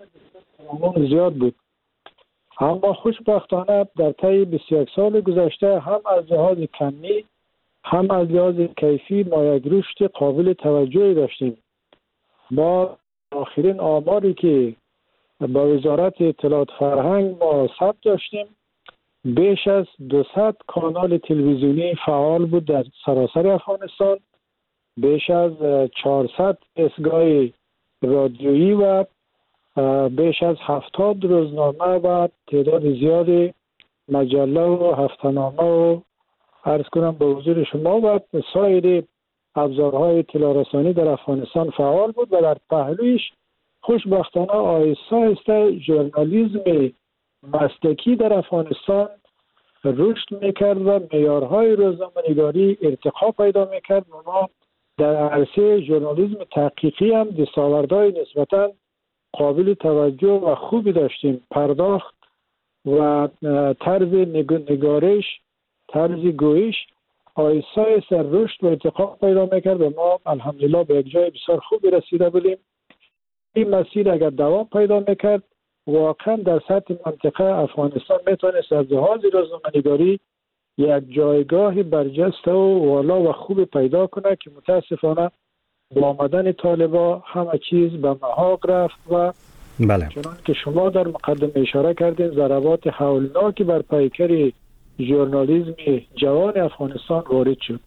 زیاد بود. اما خوشبختانه در طی بیست و یک سال گذشته هم از لحاظ کمی هم از لحاظ کیفی ما یک رشد قابل توجهی داشتیم. ما آخرین آماری که با وزارت اطلاعات فرهنگ ما ثبت داشتیم بیش از دویست کانال تلویزیونی فعال بود در سراسر افغانستان، بیش از چهارصد اسگاه رادیویی و بیش از هفتاد روزنامه و تعداد زیاد مجله و هفته‌نامه و عرض کنم به حضور شما و سایر ابزارهای اطلاع در افغانستان فعال بود و در پهلویش خوشبختانه آهسته آهسته ژورنالیسم مسلکی در افغانستان رشد میکرد و معیارهای روزنامه‌نگاری ارتقا پیدا میکرد و ما در عرصه ژورنالیسم تحقیقی هم دستاوردهای نسبتاً قابل توجه و خوبی داشتیم. پرداخت و طرز نگارش، طرز گویش آهسته آهسته رشد و ارتقا پیدا میکرد و ما الحمدلله به یک جای بسیار خوبی رسیده بودیم. این مسیر اگر دوام پیدا میکرد واقعا در سطح منطقه افغانستان میتونست از لحاظ روزنامه‌نگاری یک جایگاه برجسته و والا و خوب پیدا کنه که متاسفانه با آمدن طالبا همه چیز به محاق رفت و بله. چنان که شما در مقدمه اشاره کردین ضربات هولناکی بر پیکر ژورنالیسم جوان افغانستان وارد شد.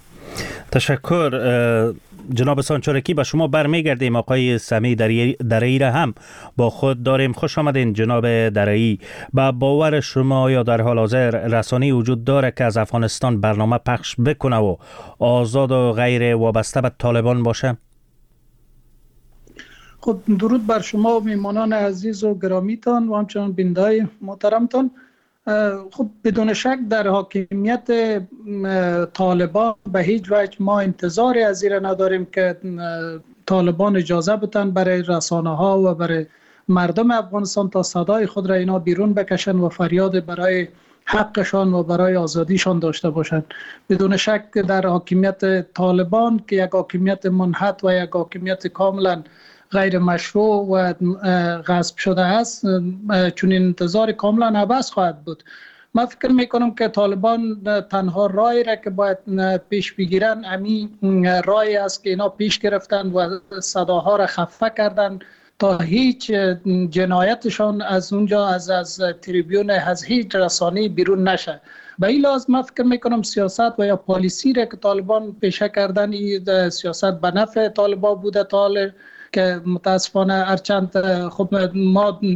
تشکر جناب سانچارکی. به شما برمیگردیم. آقای سمی درایی را هم با خود داریم. خوش آمدین جناب درایی. با باور شما یا در حال حاضر رسانه‌ای وجود داره که از افغانستان برنامه پخش بکنه و آزاد و غیر وابسته به طالبان باشه؟ خب درود بر شما و میمانان عزیز و گرامیتان و همچنان بیننده‌های محترمتان. خب بدون شک در حاکمیت طالبان به هیچ وجه ما انتظاری از این نداریم که طالبان اجازه بدن برای رسانه ها و برای مردم افغانستان تا صدای خود را اینا بیرون بکشن و فریاد برای حقشان و برای آزادیشان داشته باشند. بدون شک در حاکمیت طالبان که یک حاکمیت منحط و یک حاکمیت کاملا غیر مشروع و غصب شده است، چون انتظار کاملا عبث خواهد بود. من فکر میکنم که طالبان تنها راهی را که باید پیش بگیرن همین راهی است که اینا پیش گرفتن و صداها را خفه کردن تا هیچ جنایتشان از اونجا از از تریبیون از هیچ رسانه‌ای بیرون نشه. به این لحاظ من فکر میکنم سیاست و یا پالیسی را که طالبان پیشه کردن این سیاست به نفع طالبان بوده تا که متاسفانه هرچند خب ما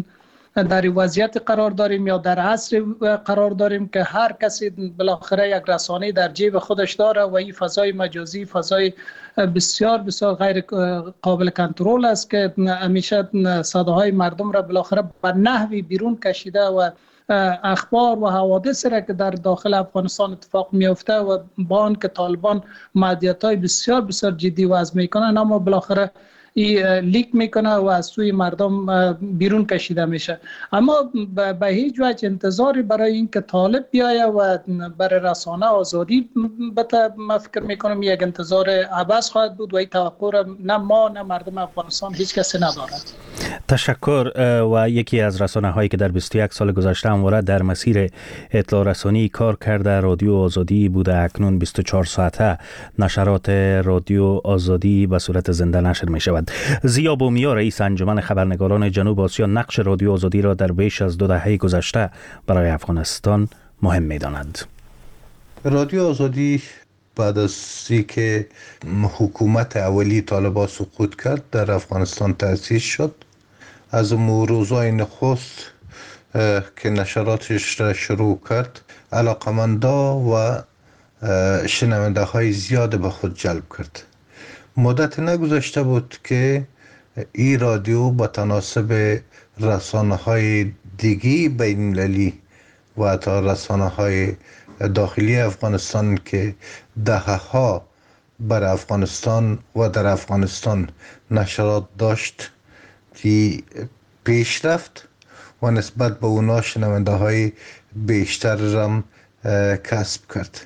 در وضعیت قرار داریم یا در عصر قرار داریم که هر کسی بالاخره یک رسانه در جیب خودش داره و این فضای مجازی فضای بسیار بسیار غیر قابل کنترل است که همیشه صداهای مردم را بالاخره به نحوی بیرون کشیده و اخبار و حوادث را که در داخل افغانستان اتفاق میفته و با آن که طالبان محدودیت‌های بسیار بسیار جدی وضع میکنن اما بالاخره ای لیک میکنه و از سوی مردم بیرون کشیده میشه. اما به هیچ وجه انتظاری برای اینکه طالب بیایه و برای رسانه آزادی بده من فکر میکنم یک انتظار عبث خواهد بود و این توقع را نه ما نه مردم افغانستان هیچ کسی ندارد. تشکر. و یکی از رسانه هایی که در بیست و یک سال گذشته همواره در مسیر اطلاع رسانی کار کرده رادیو آزادی بوده، اکنون بیست و چهار ساعته نشرات رادیو آزادی به صورت زنده نشر می شود. ضیا بومیا رئیس انجمن خبرنگاران جنوب آسیا نقش رادیو آزادی را در بیش از دو دهه گذشته برای افغانستان مهم می داند. رادیو آزادی بعد از اینکه حکومت اولی طالبان سقوط کرد در افغانستان تأسیس شد، از روزای نخست که نشراتش را شروع کرد علاقمندا و شنونده های زیاد به خود جلب کرد. مدت نگذشته بود که این رادیو با تناسب رسانه های دیگی بین المللی و تا رسانه های داخلی افغانستان که دهه ها بر افغانستان و در افغانستان نشرات داشت که پیش رفت و نسبت به اونا شنونده های بیشتر رم کسب کرد.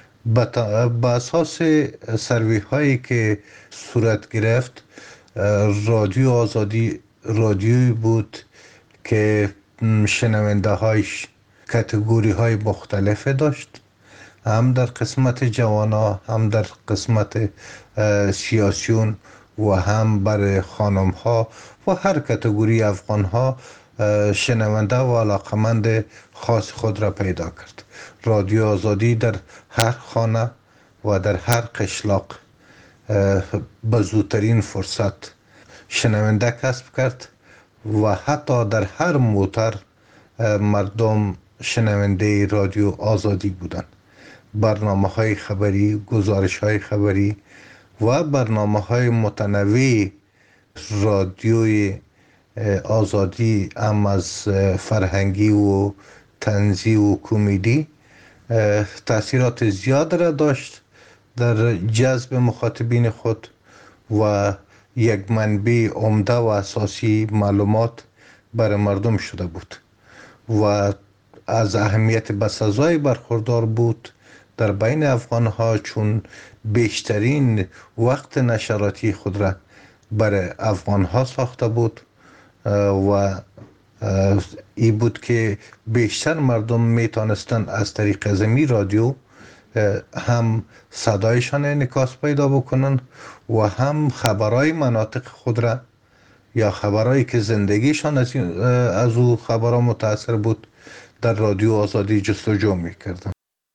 با اساس سروی هایی که صورت گرفت رادیو آزادی رادیویی بود که شنونده هایش کاتگوری های مختلف داشت، هم در قسمت جوانا هم در قسمت سیاسیون و هم برای خانم ها و هر کاتگوری افغان ها شنونده و علاقمند خاص خود را پیدا کرد. رادیو آزادی در هر خانه و در هر قشلاق به زودترین فرصت شنونده کسب کرد و حتی در هر موتر مردم شنونده رادیو آزادی بودند. برنامه های خبری، گزارش های خبری و برنامه های متنوع رادیوی آزادی هم از فرهنگی و طنزی و کمدی تأثیرات زیاد را داشت در جذب مخاطبین خود و یک منبع عمده و اساسی معلومات برای مردم شده بود و از اهمیت بسزای برخوردار بود در بین افغان ها، چون بیشترین وقت نشراتی خود را برای افغان ها ساخته بود و ای بود که بیشتر مردم میتونستن از طریق زمین رادیو هم صدایشان انعکاس پیدا بکنن و هم خبرهای مناطق خود را یا خبرهایی که زندگیشان از, از او خبرها متاثر بود در رادیو آزادی جستجو میکردن.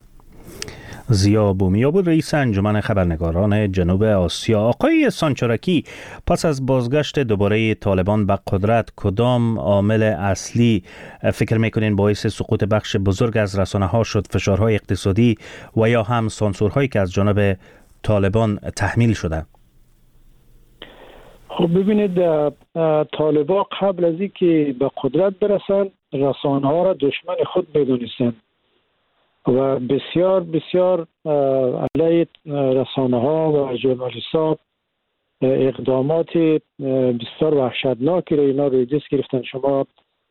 ضیا بومیا بود رئیس انجمن خبرنگاران جنوب آسیا. آقای سانچارکی، پس از بازگشت دوباره طالبان به قدرت کدام عامل اصلی فکر میکنین باعث سقوط بخش بزرگ از رسانه ها شد؟ فشارهای اقتصادی و یا هم سانسورهایی که از جانب طالبان تحمیل شده؟ خب ببینید، طالبان قبل از اینکه به قدرت برسند رسانه ها را دشمن خود میدونستند و بسیار بسیار علیه رسانه ها و ژورنالیست ها اقدامات بسیار وحشتناکی را اینا روی دست گرفتن. شما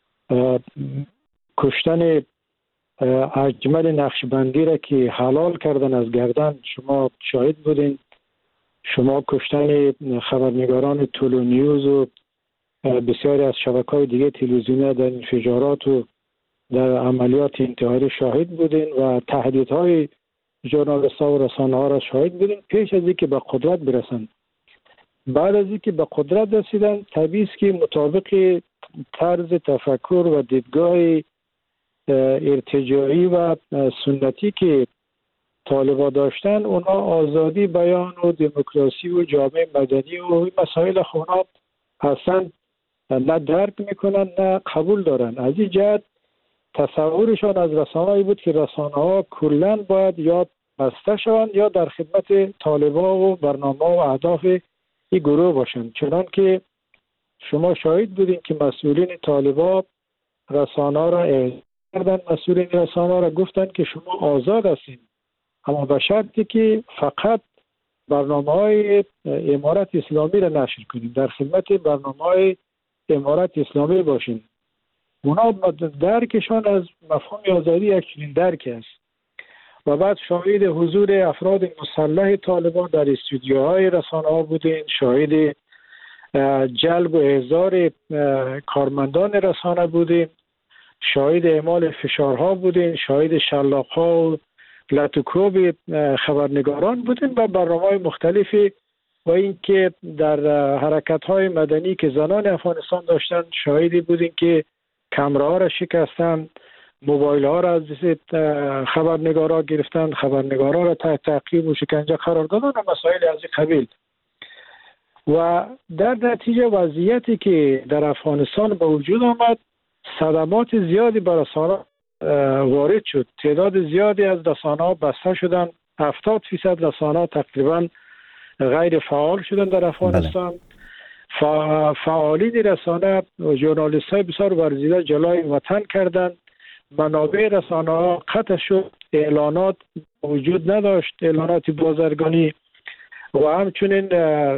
کشتن اجمل نقشبندی را که حلال کردن از گردن شما شاهد بودین. شما کشتن خبرنگاران تولو نیوز و بسیاری از شبکه‌های دیگه تلویزیونی در انفجارات و در عملیات انتحاری شاهد بودین و تهدیدهای ژورنالیست‌ها و رسانه‌ها را شاهد بودین پیش از اینکه به قدرت برسند. بعد از اینکه به قدرت رسیدن طبیعی است که مطابق طرز تفکر و دیدگاه ارتجاعی و سنتی که طالبان داشتن، اونا آزادی بیان و دموکراسی و جامعه مدنی و مسائل خونا اصلا نه درک میکنن نه قبول دارن. از این جهت تصورشان از رسانه‌ای بود که رسانه‌ها کلاً باید یا بسته شوند یا در خدمت طالبان و برنامه و اهداف این گروه باشند. چنان که شما شاهد بودین که مسئولین طالبان رسانه‌ها را اعلام کردن، مسئولین رسانه‌ها را گفتند که شما آزاد هستین، اما به شرطی که فقط برنامه‌های امارت اسلامی را نشر کنید، در خدمت برنامه‌های امارت اسلامی باشین. اونا درکشان از مفهوم آزادی یک چنین درک است. و بعد شاهد حضور افراد مسلح طالبان در استودیوهای رسانه‌ها بودین، شاهد جلب و احضار کارمندان رسانه بودین، شاهد اعمال فشارها بودین، شاهد شلاق‌ها و لطوکوب خبرنگاران بودین و برنامه‌های مختلفی و اینکه در حرکت‌های مدنی که زنان افغانستان داشتن شاهدی بودین که کامراها را شکستن، موبایل ها را از خبرنگارا گرفتن، خبرنگارا را تحت تعقیب و شکنجه قرار دادن و مسائل از این قبیل. و در نتیجه وضعیتی که در افغانستان به وجود آمد، صدمات زیادی بر رسانه وارد شد. تعداد زیادی از رسانه‌ها بسته شدن، هفتاد فیصد رسانه‌ها تقریبا غیر فعال شدن در افغانستان. بله. فعالین رسانه و ژورنالیست های بسیار ورزیده جلای وطن کردند. منابع رسانه ها قطع شد، اعلانات وجود نداشت، اعلانات بازرگانی و همچنین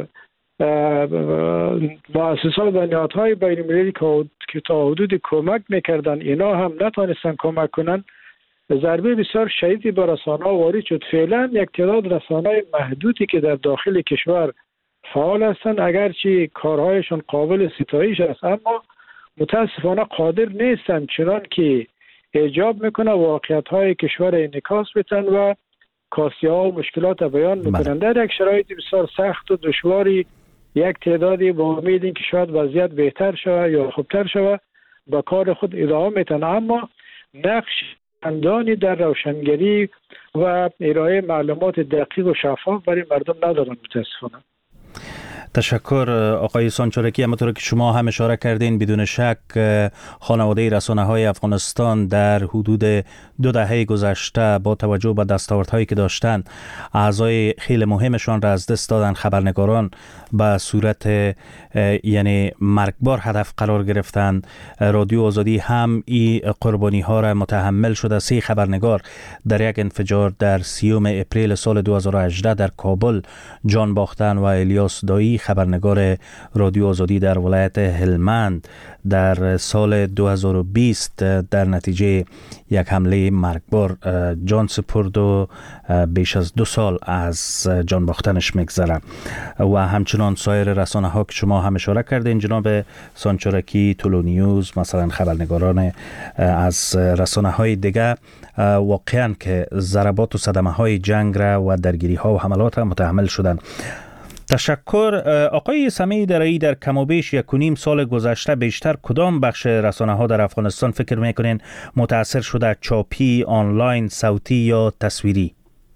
مؤسسات و نهادهای بین المللی که تا حدود کمک میکردن اینا هم نتونستن کمک کنن. ضربه بسیار شدیدی به رسانه ها وارد شد. فعلا یک تعداد رسانه محدودی که در داخل کشور فعال هستند، اگرچه کارهایشان قابل ستایش است، اما متاسفانه قادر نیستند چنان که ایجاب میکنه واقعیت های کشور انعکاس بدن و کاسیه ها و مشکلات بیان میکنن. در یک شرایط بسیار سخت و دشواری یک تعدادی با امید این که شاید وضعیت بهتر شود یا خوبتر شود با کار خود ادامه میتن، اما نقش چندانی در روشنگری و ارائه معلومات دقیق و شفاف برای مردم ندارن متاسفانه. تشکر آقای سانچارکی. همونطور که شما هم اشاره کردین، بدون شک خانواده رسانه‌های افغانستان در حدود دو دهه گذشته با توجه به دستاوردهایی که داشتند اعضای خیلی مهمشان را از دست دادن. خبرنگاران به صورت یعنی مرگبار هدف قرار گرفتند. رادیو آزادی هم این قربانی ها را متحمل شده. سه خبرنگار در یک انفجار در سیوم اپریل سال دو هزار و هجده در کابل جان باختن و الیاس دایی خبرنگار رادیو آزادی در ولایت هلمند در سال دو هزار و بیست در نتیجه یک حمله مرگبار جان سپرد و بیش از دو سال از جان باختنش میگذره. و همچنان سایر رسانه ها که شما هم اشاره کردین جناب سانچارکی، طلو نیوز، مثلا خبرنگاران از رسانه های دیگه واقعا که ضربات و صدمه های جنگ را و درگیری ها و حملات را متحمل شدن. تشکر. آقای سمیع درایی، در کم و بیش یک و نیم سال گذشته بیشتر کدام بخش رسانه ها در افغانستان فکر میکنین متاثر شده؟ چاپی، آنلاین، صوتی یا تصویری؟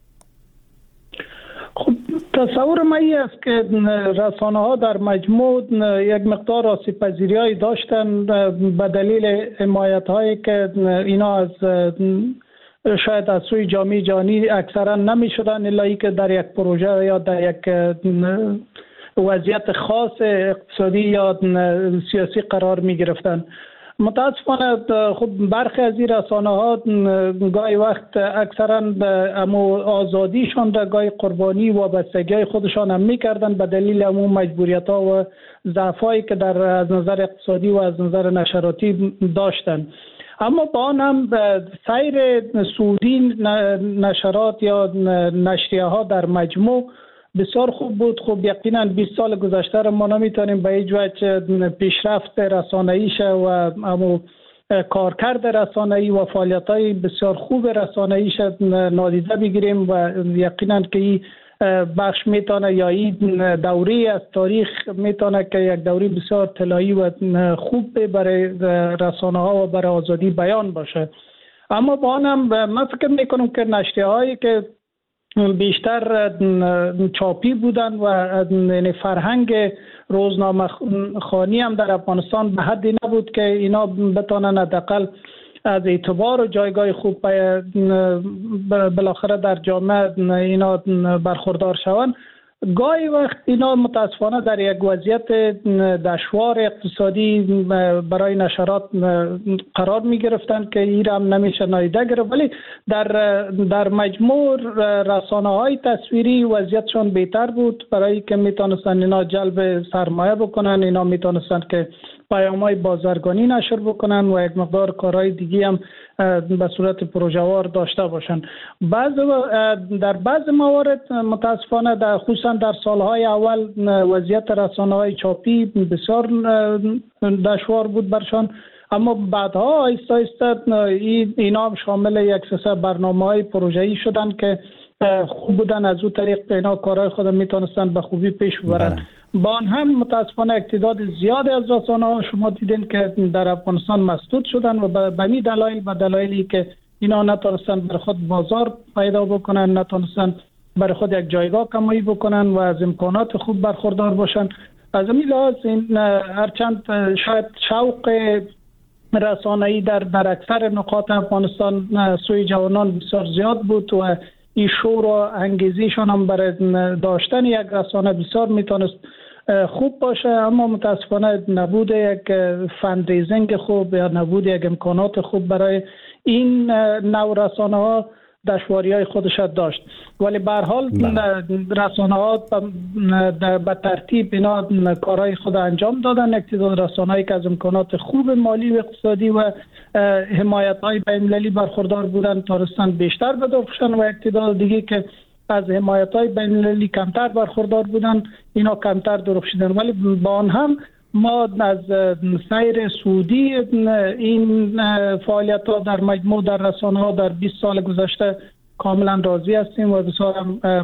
خب تصور من این است که رسانه ها در مجموع یک مقدار آسیب پذیری هایی داشتن به دلیل حمایت هایی که اینا از شاید از سوی جامعه جهانی اکثرا نمی شدن، الا که در یک پروژه یا در یک وضعیت خاص اقتصادی یا سیاسی قرار می گرفتن. متاسفانه خب برخی از این رسانه ها گاهی وقت اکثرا امو آزادیشان را گاهی قربانی و بستگی خودشان هم می کردن به دلیل امو مجبوریت ها و ضعفایی که در از نظر اقتصادی و از نظر نشراتی داشتن. اما با آن هم سیر سعودی نشرات یا نشریه ها در مجموع بسیار خوب بود. خب یقینا بیست سال گذشته را ما نمیتونیم به هیچ وجه پیشرفت رسانه‌ایش و امو کارکرد رسانه‌ای و فعالیت‌های بسیار خوب رسانه‌ایش نادیده بگیریم و یقینا که این بخش میتونه یا این دوره از تاریخ میتونه که یک دوره بسیار طلایی و خوب برای رسانه ها و برای آزادی بیان باشه. اما با آن هم من فکر میکنم که نشریه هایی که بیشتر چاپی بودن و فرهنگ روزنامه خوانی هم در افغانستان به حدی نبود که اینا بتونن حداقل از اعتبار و جایگاه خوب بالاخره در جامعه اینا برخوردار شوند. گاهی وقت اینا متاسفانه در یک وضعیت دشوار اقتصادی برای نشرات قرار می گرفتن که این هم نمیشه نادیده گرفت، ولی در در مجموع رسانه های تصویری وضعیتشان بهتر بود، برای که میتونستن اینا جلب سرمایه بکنن، اینا میتونستن که پیام‌های بازرگانی نشر بکنن و یک مقدار کارهای دیگه هم به صورت پروژه‌وار داشته باشن. بعض در بعض موارد متاسفانه در خصوصا در سالهای اول وضعیت رسانه‌های چاپی بسیار دشوار بود برشان، اما بعدها آیسته آیسته اینا هم شامل یک سلسله برنامه‌های پروژه‌ای شدن که خوب بودن، از اون طریق اینا کارهای خود میتونستن به خوبی پیش ببرن. با آن هم متاسفانه اقتدار زیاد از رسانه‌ها شما دیدین که در افغانستان مسدود شدن و به همین دلایل و دلایلی که اینا نتونستن بر خود بازار پیدا بکنن، نتونستن بر خود یک جایگاه کمایی بکنن و از امکانات خوب برخوردار باشن. از این لحاظ این هرچند شاید شوق رسانه‌ای در در اکثر نقاط افغانستان سوی جوانان بسیار زیاد بود و این شور و انگیزیشان هم برای داشتن یک رسانه بسیار میتونست خوب باشه، اما متاسفانه نبود یک فندریزینگ خوب یا نبود یک امکانات خوب برای این نوع رسانه ها دشواری های خودش داشت. ولی به هر حال رسانه ها به ترتیب اینا کارهای خود انجام دادن. اقتدار رسانه هایی که از امکانات خوب مالی و اقتصادی و حمایت های بین‌المللی برخوردار بودن تونستن بیشتر بدرخشن و اقتدار دیگه که از حمایت های بین‌المللی کمتر برخوردار بودن اینا کمتر درخشیدن. ولی با آن هم ما از سیر سعودی این فعالیت ها در مجموع در رسانه ها در بیست سال گذشته کاملا راضی هستیم و بسیار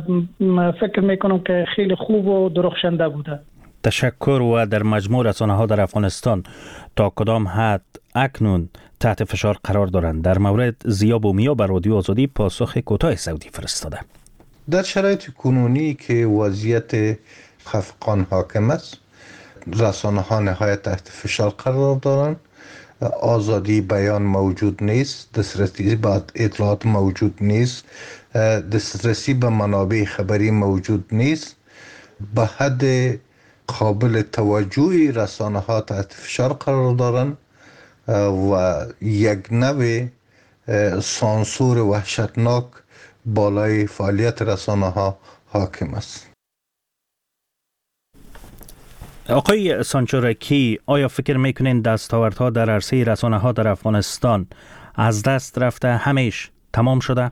فکر میکنم که خیلی خوب و درخشنده بوده. تشکر. و در مجموع رسانه ها در افغانستان تا کدام حد اکنون تحت فشار قرار دارند؟ در مورد ضیا بومیا بر رادیو آزادی پاسخ کوتاه سعودی فرستاده. در شرایط کنونی که وضعیت خفقان حاکم است، رسانه ها نهایت تحت فشار قرار دارند، آزادی بیان موجود نیست، دسترسی به اطلاعات موجود نیست، دسترسی به منابع خبری موجود نیست، به حد قابل توجهی رسانه ها تحت فشار قرار دارند و یک نوع سانسور وحشتناک بالای فعالیت رسانه ها حاکم است. آقای سانچورکی، آیا فکر میکنین دستاوردها در عرصه رسانه ها در افغانستان از دست رفته، همیش تمام شده؟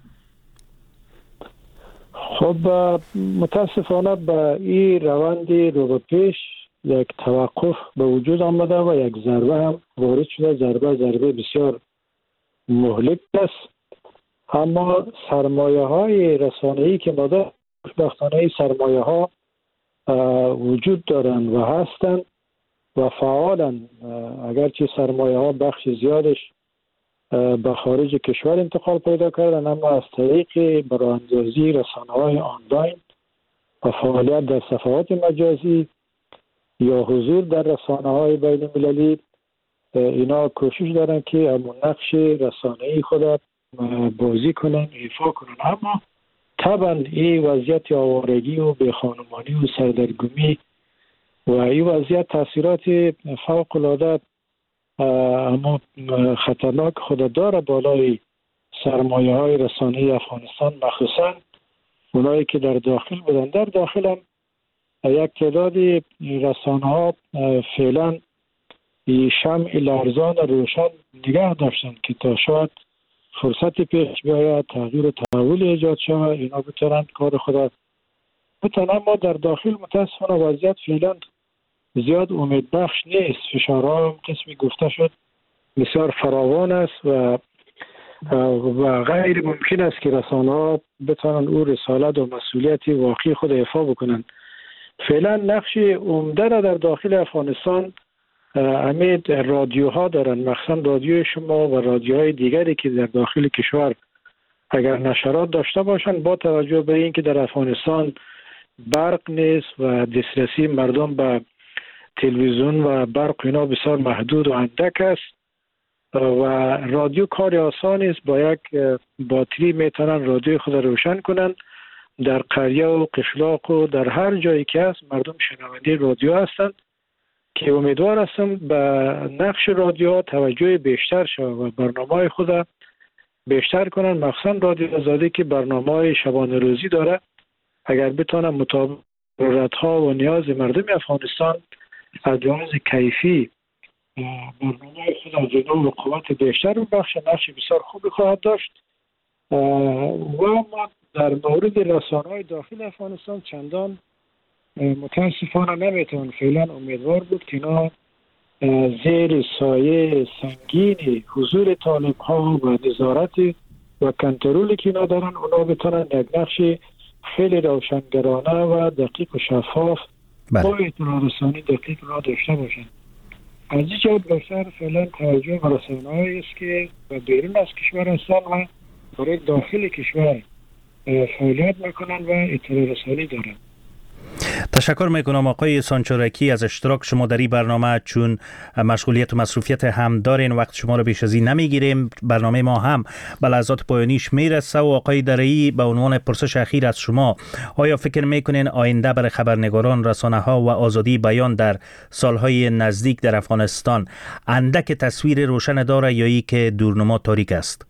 خب متاسفانه به این روند رو به پیش یک توقف به وجود آمده و یک ضربه هم وارد شده. ضربه ضربه بسیار مهلک است، اما سرمایه های رسانه‌ای که ما در خوشبختانه سرمایه ها وجود دارند و هستند و فعالند، اگرچه سرمایه ها بخش زیادش به خارج کشور انتقال پیدا کردن، اما از طریق براندازی رسانه های آنلاین و فعالیت در صفحات مجازی یا حضور در رسانه های بین المللی اینا کوشش دارن که همون نقش رسانه‌ای خود بازی کنن، ایفا کنن. اما طبعا این وضعیت آوارگی و بیخانمانی و سردرگمی و این وضعیت تاثیرات فوق العاده اما خطرناک خود داره بالای سرمایه های رسانه‌ای افغانستان، مخصوصا اونایی که در داخل بودن. در داخل هم یک تعدادی رسانه ها فعلا شمع لرزان روشن نگه داشتن که تا شاید فرصتی پیش بیاید، تغییر و تحول ایجاد شود، اینا بتونن کار خود بتونن. اما در داخل متاسفانه وضعیت فعلا زیاد امید بخش نیست. فشارها هم قسمی گفته شد بسیار فراوان است و و غیر ممکن است که رسانه ها بتونن او رسالت و مسئولیت واقعی خود ایفا بکنن. فعلا نقش عمده را در داخل افغانستان امید رادیوها دارن، مخصوصا رادیوی شما و رادیوهای دیگری که در داخل کشور اگر نشرات داشته باشند، با توجه به اینکه در افغانستان برق نیست و دسترسی مردم به تلویزیون و برق اینا بسیار محدود و اندک است و رادیو کار آسان است، با یک باتری میتونن رادیو خود روشن کنن. در قریه و قشلاق و در هر جایی که هست مردم شنونده رادیو هستند که امیدوار هستم به نقش رادیو توجه بیشتر شود و برنامه خود بیشتر کنن، مخصوصا رادیو آزادی که برنامه شبانه روزی داره. اگر بتونن مطابق ضرورت‌ها و نیاز مردم افغانستان از لحاظ کیفی برنامه خود از جنوب و قوت بیشتر بخش، نقش بسیار خوبی خواهد داشت. و ما در مورد رسانه‌های داخل افغانستان چندان متاسفانه نمیتون فعلا امیدوار بود که اینا زیر سایه سنگین حضور طالب ها و نظارت و کنترلی که اینا دارن، اونا بتونن یک نقش خیلی روشنگرانه و دقیق و شفاف با اطلاع رسانی دقیق را داشته باشن. از این جهت بیشتر فعلا توجه به رسانه‌هایی است که به بیرون از کشور هستن و برای داخل کشور فعالیت میکنن و اطلاع رسانی دارن. تشکر میکنم آقای سانچورکی از اشتراک شما در این برنامه، چون مشغولیت و مصروفیت هم دارین، وقت شما رو بیش از این نمیگیریم. برنامه ما هم به لحظات پایانیش میرسه و آقای درعی به عنوان پرسش اخیر از شما، آیا فکر میکنین آینده برای خبرنگاران، رسانه ها و آزادی بیان در سالهای نزدیک در افغانستان اندک تصویر روشن داره یا ای که دورنما تاریک است؟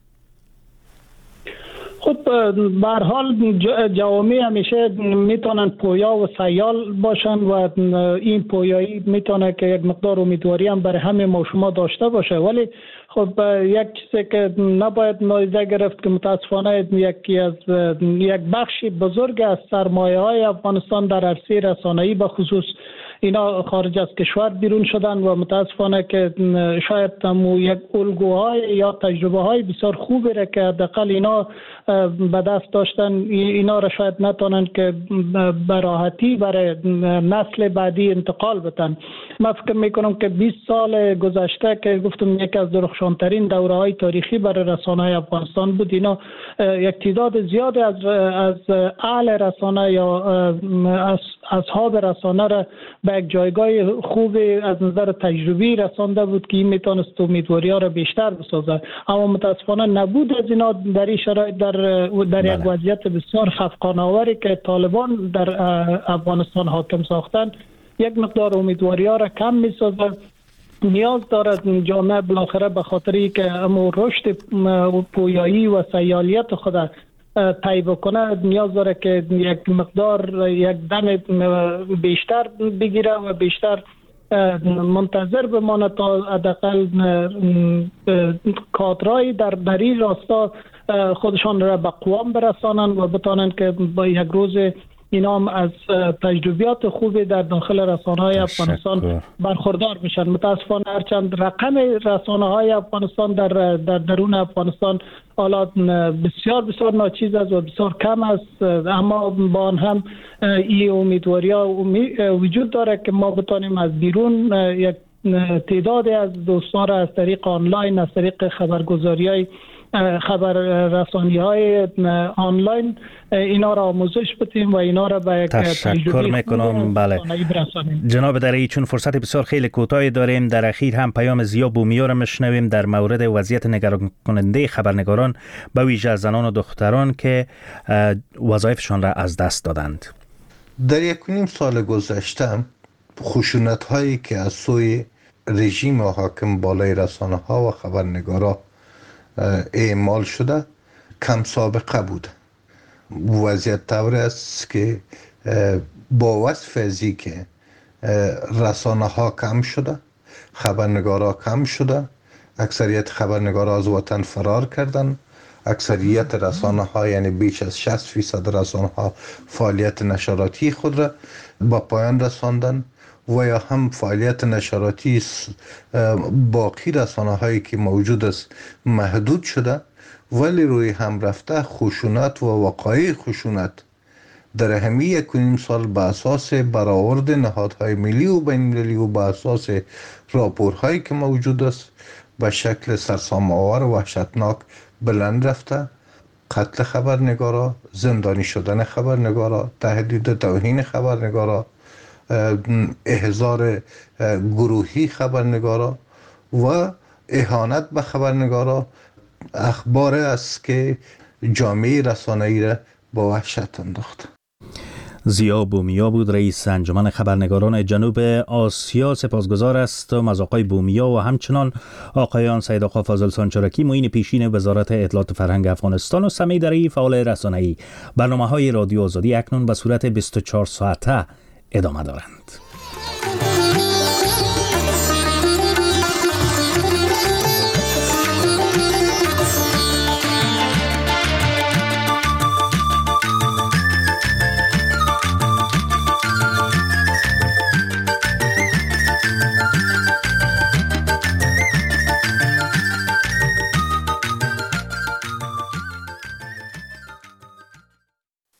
خب به هر حال جوامع همیشه میتونن پویا و سیال باشن و این پویایی میتونه که یک مقدار امیدواری هم برای همه ما شما داشته باشه، ولی خب یک چیزی که نباید نادیده گرفت که متاسفانه یکی از یک بخش بزرگ از سرمایه های افغانستان در عرصه رسانه‌ای به خصوص اینا خارج از کشور بیرون شدن و متاسفانه که شاید تمو یک الگوهای یا تجربه های بسیار خوبی را که حداقل اینا به دست داشتن، اینا را شاید نتونن که به راحتی برای نسل بعدی انتقال بدن. من فکر میکنم که بیست سال گذشته که گفتم یک از درخشانترین دوره های تاریخی برای رسانه های افغانستان بود، اینا یک تعداد زیاد از از اهل رسانه یا از اصحاب رسانه را به یک جایگاه خوب از نظر تجربی رسانده بود که این میتونست امیدواری ها را بیشتر بسازه، اما متاسفانه نبود از اینا در این شرایط در در یک وضعیت بسیار خفقان آوری که طالبان در افغانستان حاکم ساختن یک مقدار امیدواری ها را کم میسازه. نیاز دارد جامعه بالاخره به خاطری که اما رشد پویایی و سیالیت خود طی بکنه، نیاز داره که یک مقدار یک دم بیشتر بگیره و بیشتر منتظر بمانه تا حداقل کادرای در در این راستا خودشان را به قوام برسانن و بتانن که با یک روز اینا هم از تجربیات خوبی در داخل رسانه‌های افغانستان برخوردار بشن. متاسفانه هرچند رقم رسانه‌های افغانستان در در درون افغانستان حالا بسیار بسیار ناچیز است و بسیار کم است، اما با آن هم این امیدواری‌ها وجود داره که ما بتانیم از بیرون یک تعدادی از دوستان را از طریق آنلاین، از طریق خبرگزاری‌های خبر رسانی های آنلاین اینا را آموزش بدیم و اینا را به یک تشکر میکنم. بله جناب درعی، چون فرصت بسیار خیلی کوتاهی داریم، در اخیر هم پیام زیا بومیا را مشنویم در مورد وضعیت نگران کننده خبرنگاران به ویژه زنان و دختران که وظایفشان را از دست دادند. در یک و نیم سال گذشته خشونت هایی که از سوی رژیم حاکم بالای رسانه ها و خبرنگارا اعمال شده کم سابقه بوده. وضعیت طوری است که با وصف ازی که رسانه ها کم شده، خبرنگارا کم شده، اکثریت خبرنگارا از وطن فرار کردن، اکثریت رسانه ها یعنی بیش از شصت فیصد رسانه ها فعالیت نشراتی خود را با پایان رساندن و یا هم فعالیت نشراتی باقی رسانه هایی که موجود است محدود شده، ولی روی هم رفته خشونت و وقایع خشونت در همین یک و نیم سال به اساس برآورد نهادهای ملی و بین المللی و به اساس راپورهایی که موجود است به شکل سرسام‌آور و وحشتناک بلند رفته قتل خبرنگارا، زندانی شدن خبرنگارا، تهدید توهین خبرنگارا، احضار گروهی خبرنگارا و اهانت به خبرنگارا اخبار است که جامعه رسانه‌ای را با وحشت انداخت. ضیا بومیا بود رئیس انجمن خبرنگاران جنوب آسیا. سپاسگزار است از آقای بومیا و همچنان آقایان سید آقا فاضل سانچارکی معین پیشین وزارت اطلاعات فرهنگ افغانستان و سمیع درعی فعال رسانه‌ای. برنامه‌های رادیو آزادی اکنون به صورت بیست و چهار ساعته ادامه دارند.